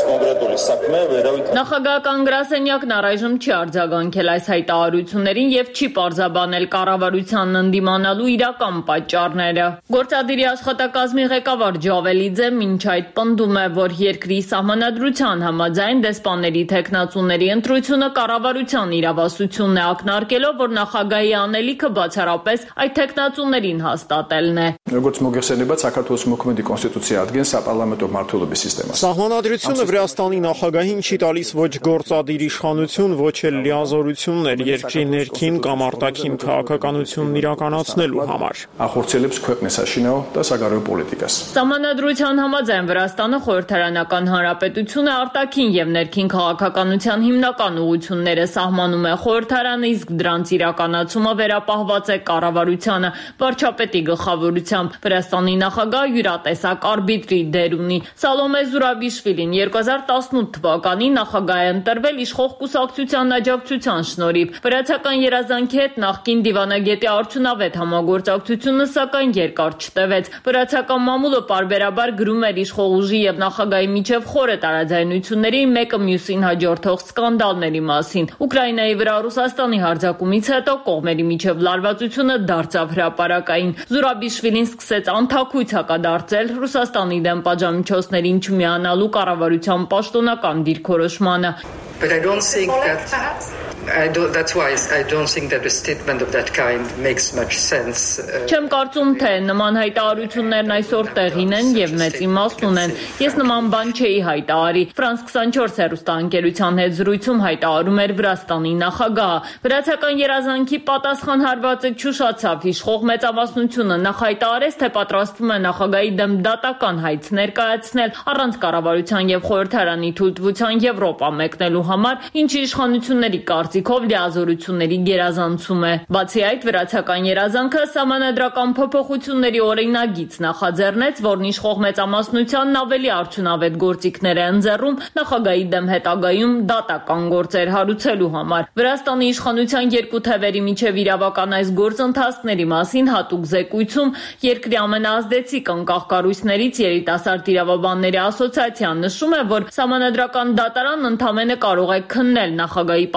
Նախագահական գրասենյակն առայժմ չի արձագանքել այս հայտարարություններին եւ չի պարզաբանել կառավարությանն ընդդիմանալու իրական պատճառները։ Գործադիրի աշխատակազմի ղեկավար Ջավելիձը մինչ այդ պնդում է, որ երկրի սահմանադրության համաձայն դեսպանների թեկնածուների ընտրությունը կառավարության իրավասությունն է, ակնարկելով, որ նախագահի անելիքը բացառապես այդ թեկնածուներին հաստատելն է։ Როგორც մոգեսենებად საქართველოს մոქმედი կոնստիտուցիա ადგენს საპარლამენტო მმართველობის სისტემას։ Սահմանադրությունը Վրաստանի նախագահին չի տալիս ոչ գործադիր իշխանություն, ոչ էլ լիազորություններ երկրի ներքին կամ արտաքին քաղաքականությունն իրականացնելու համար։ Ախորցելებს ქვეყნის աշինაო და საგარეო პოლიტიკას։ Սահմանադրության համաձայն Վրաստանը խորհրդարանական հանրապետություն է, արտաքին եւ ներքին քաղաքականության հիմնական ուղղությունները սահմանում է խորհրդարանը, իսկ դրանց իրականացումը վերապահված է կառավարությանը վարչապետի գլխավորությամբ։ Վրաստանի նախագահ յուրատեսակ արբիտրի դեր ունի։ Սալոմե Զուրաբիշվիլին երկու հազար տասնութ թվականին նախագահ է ընտրվել իշխող կուսակցության աջակցության շնորհիվ։ Վրացական երազանքի հետ նախկին դիվանագետի արդյունավետ համագործակցությունը սակայն երկար չտևեց։ Վրացական մամուլը պարբերաբար գրում էր իշխող ուժի եւ նախագահի միջև խորը տարաձայնությունների, մեկը մյուսին հաջորդող սկանդալների մասին։ Ուկրաինայի վրա Ռուսաստանի հարձակումից հետո կողմերի միջև լարվածությունը դարձավ հրապարակային։ Զուրաբիշվիլին սկսեց անթաքույց հակադարձել Ռուսաստանի դեմ պատժամիջոցներին չմիանալու կառավարության պաշտոնական դիրքորոշմանը։ But I don't think that I don't, that's why I don't think that a statement of that kind makes much sense. Չեմ կարծում, թե նման հայտարարություններն այսօր տեղին են եւ մեծ իմաստ ունեն։ Ես նման բան չէի հայտարարի։ Ֆրանս twenty-four հեռուստաընկերության հետ զրույցում հայտարարում էր Վրաստանի նախագահը։ Վրացական երազանքի պատասխան հարվածը չուշացավ, իշխող մեծամասնությունը նախ հայտարարեց, թե պատրաստվում է նախագահի դեմ դատական հայց ներկայացնել առանց կառավարության եւ խորհրդարանի թույլտվության Եվրոպա մեկնելու համար, ինչի իշխանությունների կարծիքով լիազորությունների գերազանցում է։ Բացի այդ, վրացական երազանքը սահմանադրական փոփոխությունների օրինագիծ նախաձեռնեց, որն իշխող մեծամասնությանն ավելի արդյունավետ գործիքներ է ընձեռում նախագահի դեմ հետագայում դատական գործեր հարուցելու համար։ Վրաստանի իշխանության երկու թևերի միջև իրավական այս գործընթացների մասին հատուկ զեկույցում երկրի ամենաազդեցիկ անկախ կառույցներից երիտասարդ իրավաբանների ասոցիացիան նշում է, որ սահմանադրական դատարանն ընդամենը կարող է քննել նախագահի պաշտոնական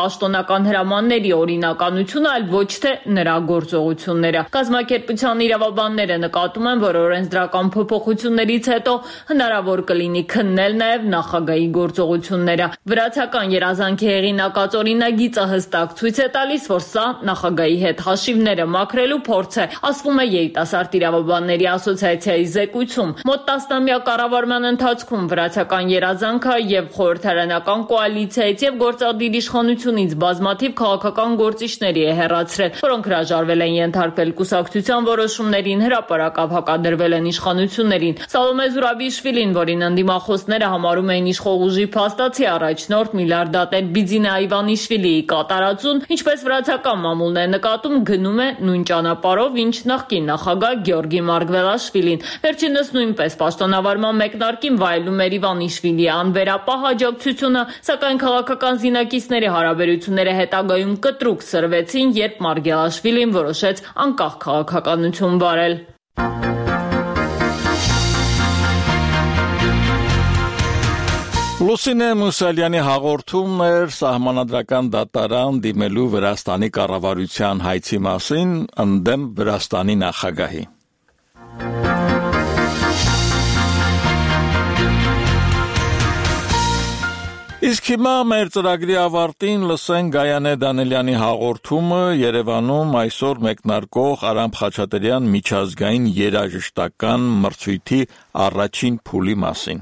խորհրդարանական հրամանների օրինականությունը, այլ ոչ թե նրա գործողությունները։ Կազմակերպության իրավաբանները նկատում են, որ օրենսդրական փոփոխություններից հետո հնարավոր կլինի քննել նաև նախագահի գործողությունները։ Վրացական երազանքի հեղինակած օրինագիծը հստակ ցույց է տալիս, որ սա նախագահի հետ հաշիվները մաքրելու փորձ է, ասվում է Երիտասարդ իրավաբանների ասոցիացիայի զեկույցում։ Մոտ տասնամյա կառավարման ընթացքում վրացական երազանքը եւ խորհրդարանական կոալիցիայից եւ գործադիր իշխանությունից բազմաթիվ քաղաքական գործիչների է հեռացրել, որոնք հրաժարվել են ենթարկվել կուսակցության որոշումներին, հրապարակավ հակադրվել են իշխանություններին։ Սալոմե Զուրաբիշվիլին, որին ընդդիմախոսները համարում էին իշխող ուժի փաստացի առաջնորդ, միլիարդատեր Բիձինե Այվանիշվիլիի կատարածուն, ինչպես վրացական մամուլն է նկատում, գնում է նույն ճանապարհով, ինչ նախկին նախագահ Գյորգի Մարգվելաշվիլին։ Վերջինս նույնպես պաշտոնավարման մեկնարկին վայելում էր Իվանիշվիլիի անվերապահ աջակցությունը, սակայն քաղաքական զինակիցների հարաբերությունները հետագայում կտրուկ սրվեցին, երբ Մարգվելաշվիլին որոշեց անկախ քաղաքականություն վարել։ Լուսինե Մուսալյանի հաղորդումն էր սահմանադրական դատարան դիմելու Վրաստանի կառավարության հայցի մասին ընդդեմ Վրաստանի նախագահի։ Իսկ հիմա մեր ծրագրի ավարտին լսենք Գայանե Դանելյանի հաղորդումը Երևանում այսօր մեկնարկող Արամ Խաչատրյան միջազգային երաժշտական մրցույթի առաջին փուլի մասին։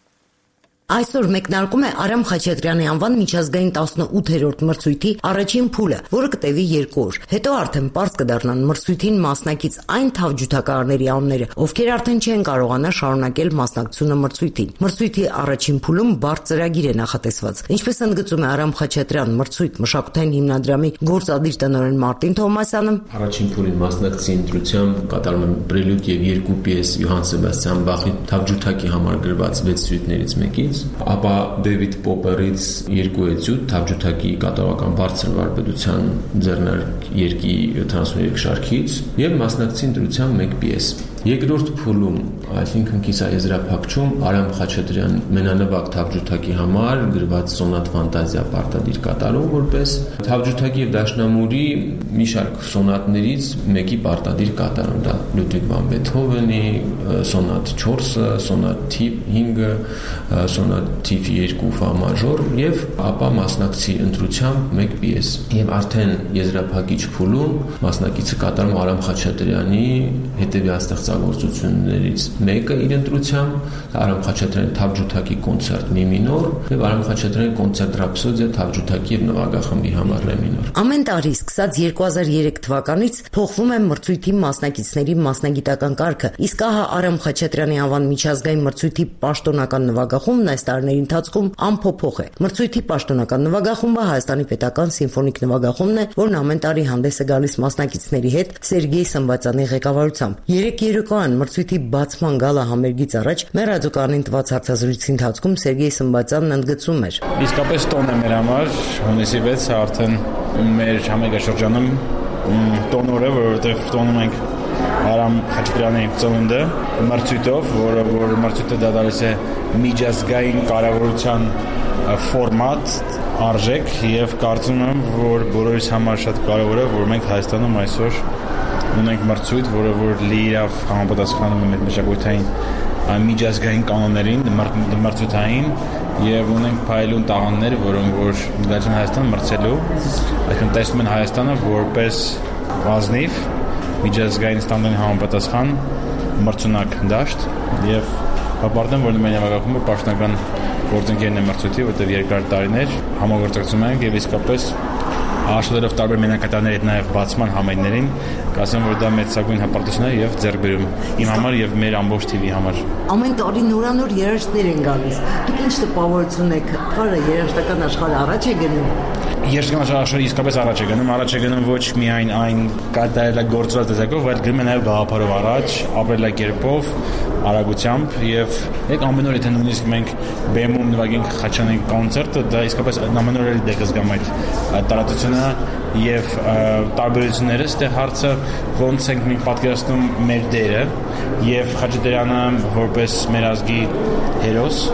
Այսօր մեկնարկում է Արամ Խաչատրյանի անվան միջազգային տասնութերորդ մրցույթի առաջին փուլը, որը կտևի երկու օր։ Հետո արդեն պարզ կդառնան մրցույթին մասնակից այն թավջութակարների անունները, ովքեր արդեն չեն կարողանա շարունակել մասնակցությունը մրցույթին։ Մրցույթի առաջին փուլում բարդ ծրագիր է նախատեսված։ Ինչպես ընդգծում է Արամ Խաչատրյան մրցույթ մշակութային հիմնադրամի գործադիր տնօրեն Մարտին Թոմասյանը, առաջին փուլին մասնակցի ընտրությամբ կատարում են պրելյուդ եւ երկու պիես Յոհան Սեբաստիան Բախի թավջութակի համար գրված վեց սյուիտներից մեկի, ապա Դեվիդ Պոպերից երկու էտյուդ թավջութակի կատարողական բարձր վարպետության ձեռնարկ երկի յոթանասուներեք շարքից եւ մասնակցի ընտրությամբ մեկ պիես։ Երկրորդ փուլում, այսինքն կիսաեզրափակչում Արամ Խաչատրյան մենանվագ թավջութակի համար գրված սոնատ ֆանտազիա պարտադիր կատարում որպես թավջութակի եւ դաշնամուրի մի շարք սոնատներից մեկի պարտադիր կատարում, դա Լյուդվիգ վան Բեթհովենի սոնատ չորսը, սոնատ թիվ հինգը, սոնատ թիվ երկու ֆա մաժոր եւ ապա մասնակցի ընտրությամբ մեկ պիես։ Եվ արդեն եզրափակիչ փուլում մասնակիցը կատարում Արամ Խաչատրյանի հետեւյալ ստեղծագործություններից մեկը իր ընտրությամբ Արամ Խաչատրյանի թավջութակի կոնցերտ մի մինոր եւ Արամ Խաչատրյանի կոնցերտ ռապսոդիա թավջութակի եւ նվագախմբի համար ռե մինոր։ Ամեն տարի սկսած երկու հազար երեք թվականից փոխվում է մրցույթի մասնակիցների մասնագիտական կարգը, իսկ ահա Արամ Խաչատրյանի անվան միջազգային մրցույթի պաշտոնական նվագախումբն այս տարիների ընթացքում անփոփոխ է։ Մրցույթի պաշտոնական նվագախումբը Հայաստանի պետական սիմֆոնիկ նվագախումբն է, որն ամեն տարի հանդես է գալիս մասնակիցների հետ Սերգեյ Սմբատյանի ղեկավարությամբ։ Երեք երեկոյան մրցույթի բացման գալա համերգից առաջ մեր ռադիոկայանին տված հարցազրույցի ընթացքում Սերգեյ Սմբատյանն ընդգծում էր. Իսկապես տոն է մեր համար, հունիսի վեցը արդեն մեր համերգաշրջանում տոն օր է, որովհետև տոնում ենք Արամ Խաչատրյանի ծնունդը մրցույթով, որը որ մրցույթը դա դարձ է միջազգային կարևորության ֆորմատ, արժեք եւ կարծում եմ, որ բոլորիս համար շատ կարևոր է, որ մենք Հայաստանում այսօր ունենք մրցույթ, որը որ լիիրավ համապատասխանում է մեր մշակութային միջազգային կանոններին, մրցութային եւ ունենք փայլուն տաղանդներ, որոնք որ գալիս Հայաստան մրցելու, այսինքն տեսնում են Հայաստանը որպես ազնիվ միջազգային ստանդարտին համապատասխան մրցունակ դաշտ եւ հպարտեմ, որ մեր նվագախումբը պաշտոնական գործընկերն է մրցույթի, որտեղ երկար տարիներ համագործակցում ենք եւ իսկապես աշխատելով տարբեր մենակատարների հետ նաև բացման համերգներին, կասեմ, որ դա մեծագույն հպարտություն է եւ ձեռքբերում իմ համար եւ մեր ամբողջ թիմի համար։ Ամեն տարի նորանոր երաժիշտներ են գալիս։ Դուք ինչ տպավորություն եք, քարը երաժշտական աշխարհը առաջ է գնում։ Երաժշտական աշխարհը իսկապես առաջ է գնում, առաջ է գնում ոչ միայն այն կատարելագործված տեսակով, այլ գնում է նաև գաղափարով առաջ, ապրելակերպով, արագությամբ եւ եք ամեն օր եթե նույնիսկ մենք բեմում նվագենք Խաչատրյանի կոնցերտը, դա իսկապես ամեն օր էլի դեկզգամ այդ տարածությունը եւ տարբերությունները, այստեղ հարցը ոնց ենք մենք պատկերացնում մեր դերը եւ Խաչատրյանը որպես մեր ազգի հերոս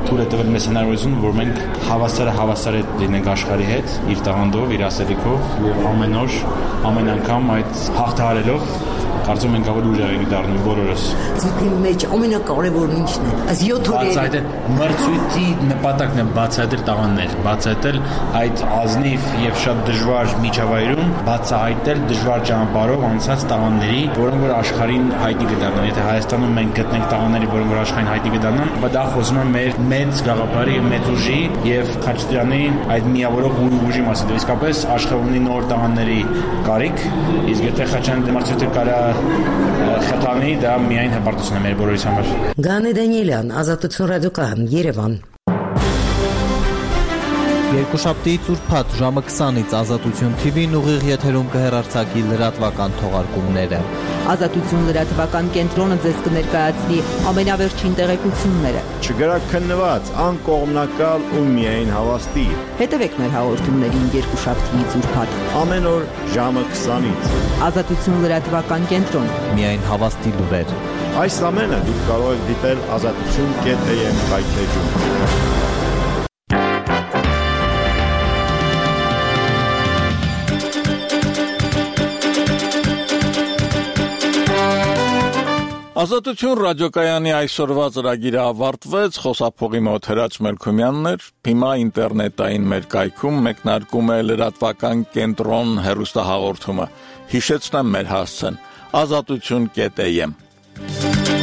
թույլ է տվել մեզ հնարավորություն, որ մենք հավասարը հավասար լինենք աշխարհի հետ, իր տաղանդով, իր ասելիքով եւ ամեն օր, ամեն անգամ այդ հաղթահարելով կարծում ենք ավելի ուժեղ ենք դառնում բոլորս։ Ձգի մեջ ամենակարևորն ինչն է։ Այս յոթ օրերի բացահայտել մրցույթի նպատակն է բացահայտել տաղանդներ, բացահայտել այդ ազնիվ եւ շատ դժվար միջավայրում բացահայտել դժվար ճանապարհով անցած տաղանդների, որոնք որ աշխարհին հայտնի կդառնան։ Եթե Հայաստանում մենք գտնենք տաղանդների, որոնք որ աշխարհին հայտնի կդառնան, ապա դա խոսում է մեր մեծ գաղափարի, մեծ ուժի եւ Խաչատրյանի այդ միավորող ուժի մասին։ Իսկապես աշխարհը ունի նոր տաղանդների կարիք, իսկ եթե Խաչատրյանի մրցույթը կարա խթանի, դա միայն հպարտություն է մեր բոլորիս համար։ Գանե Դանիելյան, Ազատություն ռադիոկայան, Երևան։ Երկուշաբթիից ուրբաթ ժամը քսանից Ազատություն Թի Վին ուղիղ եթերում կհեռարձակի լրատվական թողարկումները։ Ազատություն լրատվական կենտրոնը ձեզ կներկայացնի ամենավերջին տեղեկությունները։ Չգրակ քննված, անկողմնակալ ու միայն հավաստի։ Հետևեք մեր հաղորդումներին երկուշաբթիից ուրբաթ ամեն օր ժամը քսանից։ Ազատություն լրատվական կենտրոն։ Միայն հավաստի լուրեր։ Այս ամենը դուք կարող եք դիտել ազատություն կետ էյ էմ կայքեջում։ Ազատություն ռադիոկայանի այսօրվա ծրագիրը ավարտվեց, խոսափողի մոտ Հրաչ Մելքումյանն էր, հիմա ինտերնետային մեր կայքում մեկնարկում է լրատվական կենտրոն հեռուստահաղորդումը, հիշեցնեմ մեր հասցեն, ազատություն կետ էյ էմ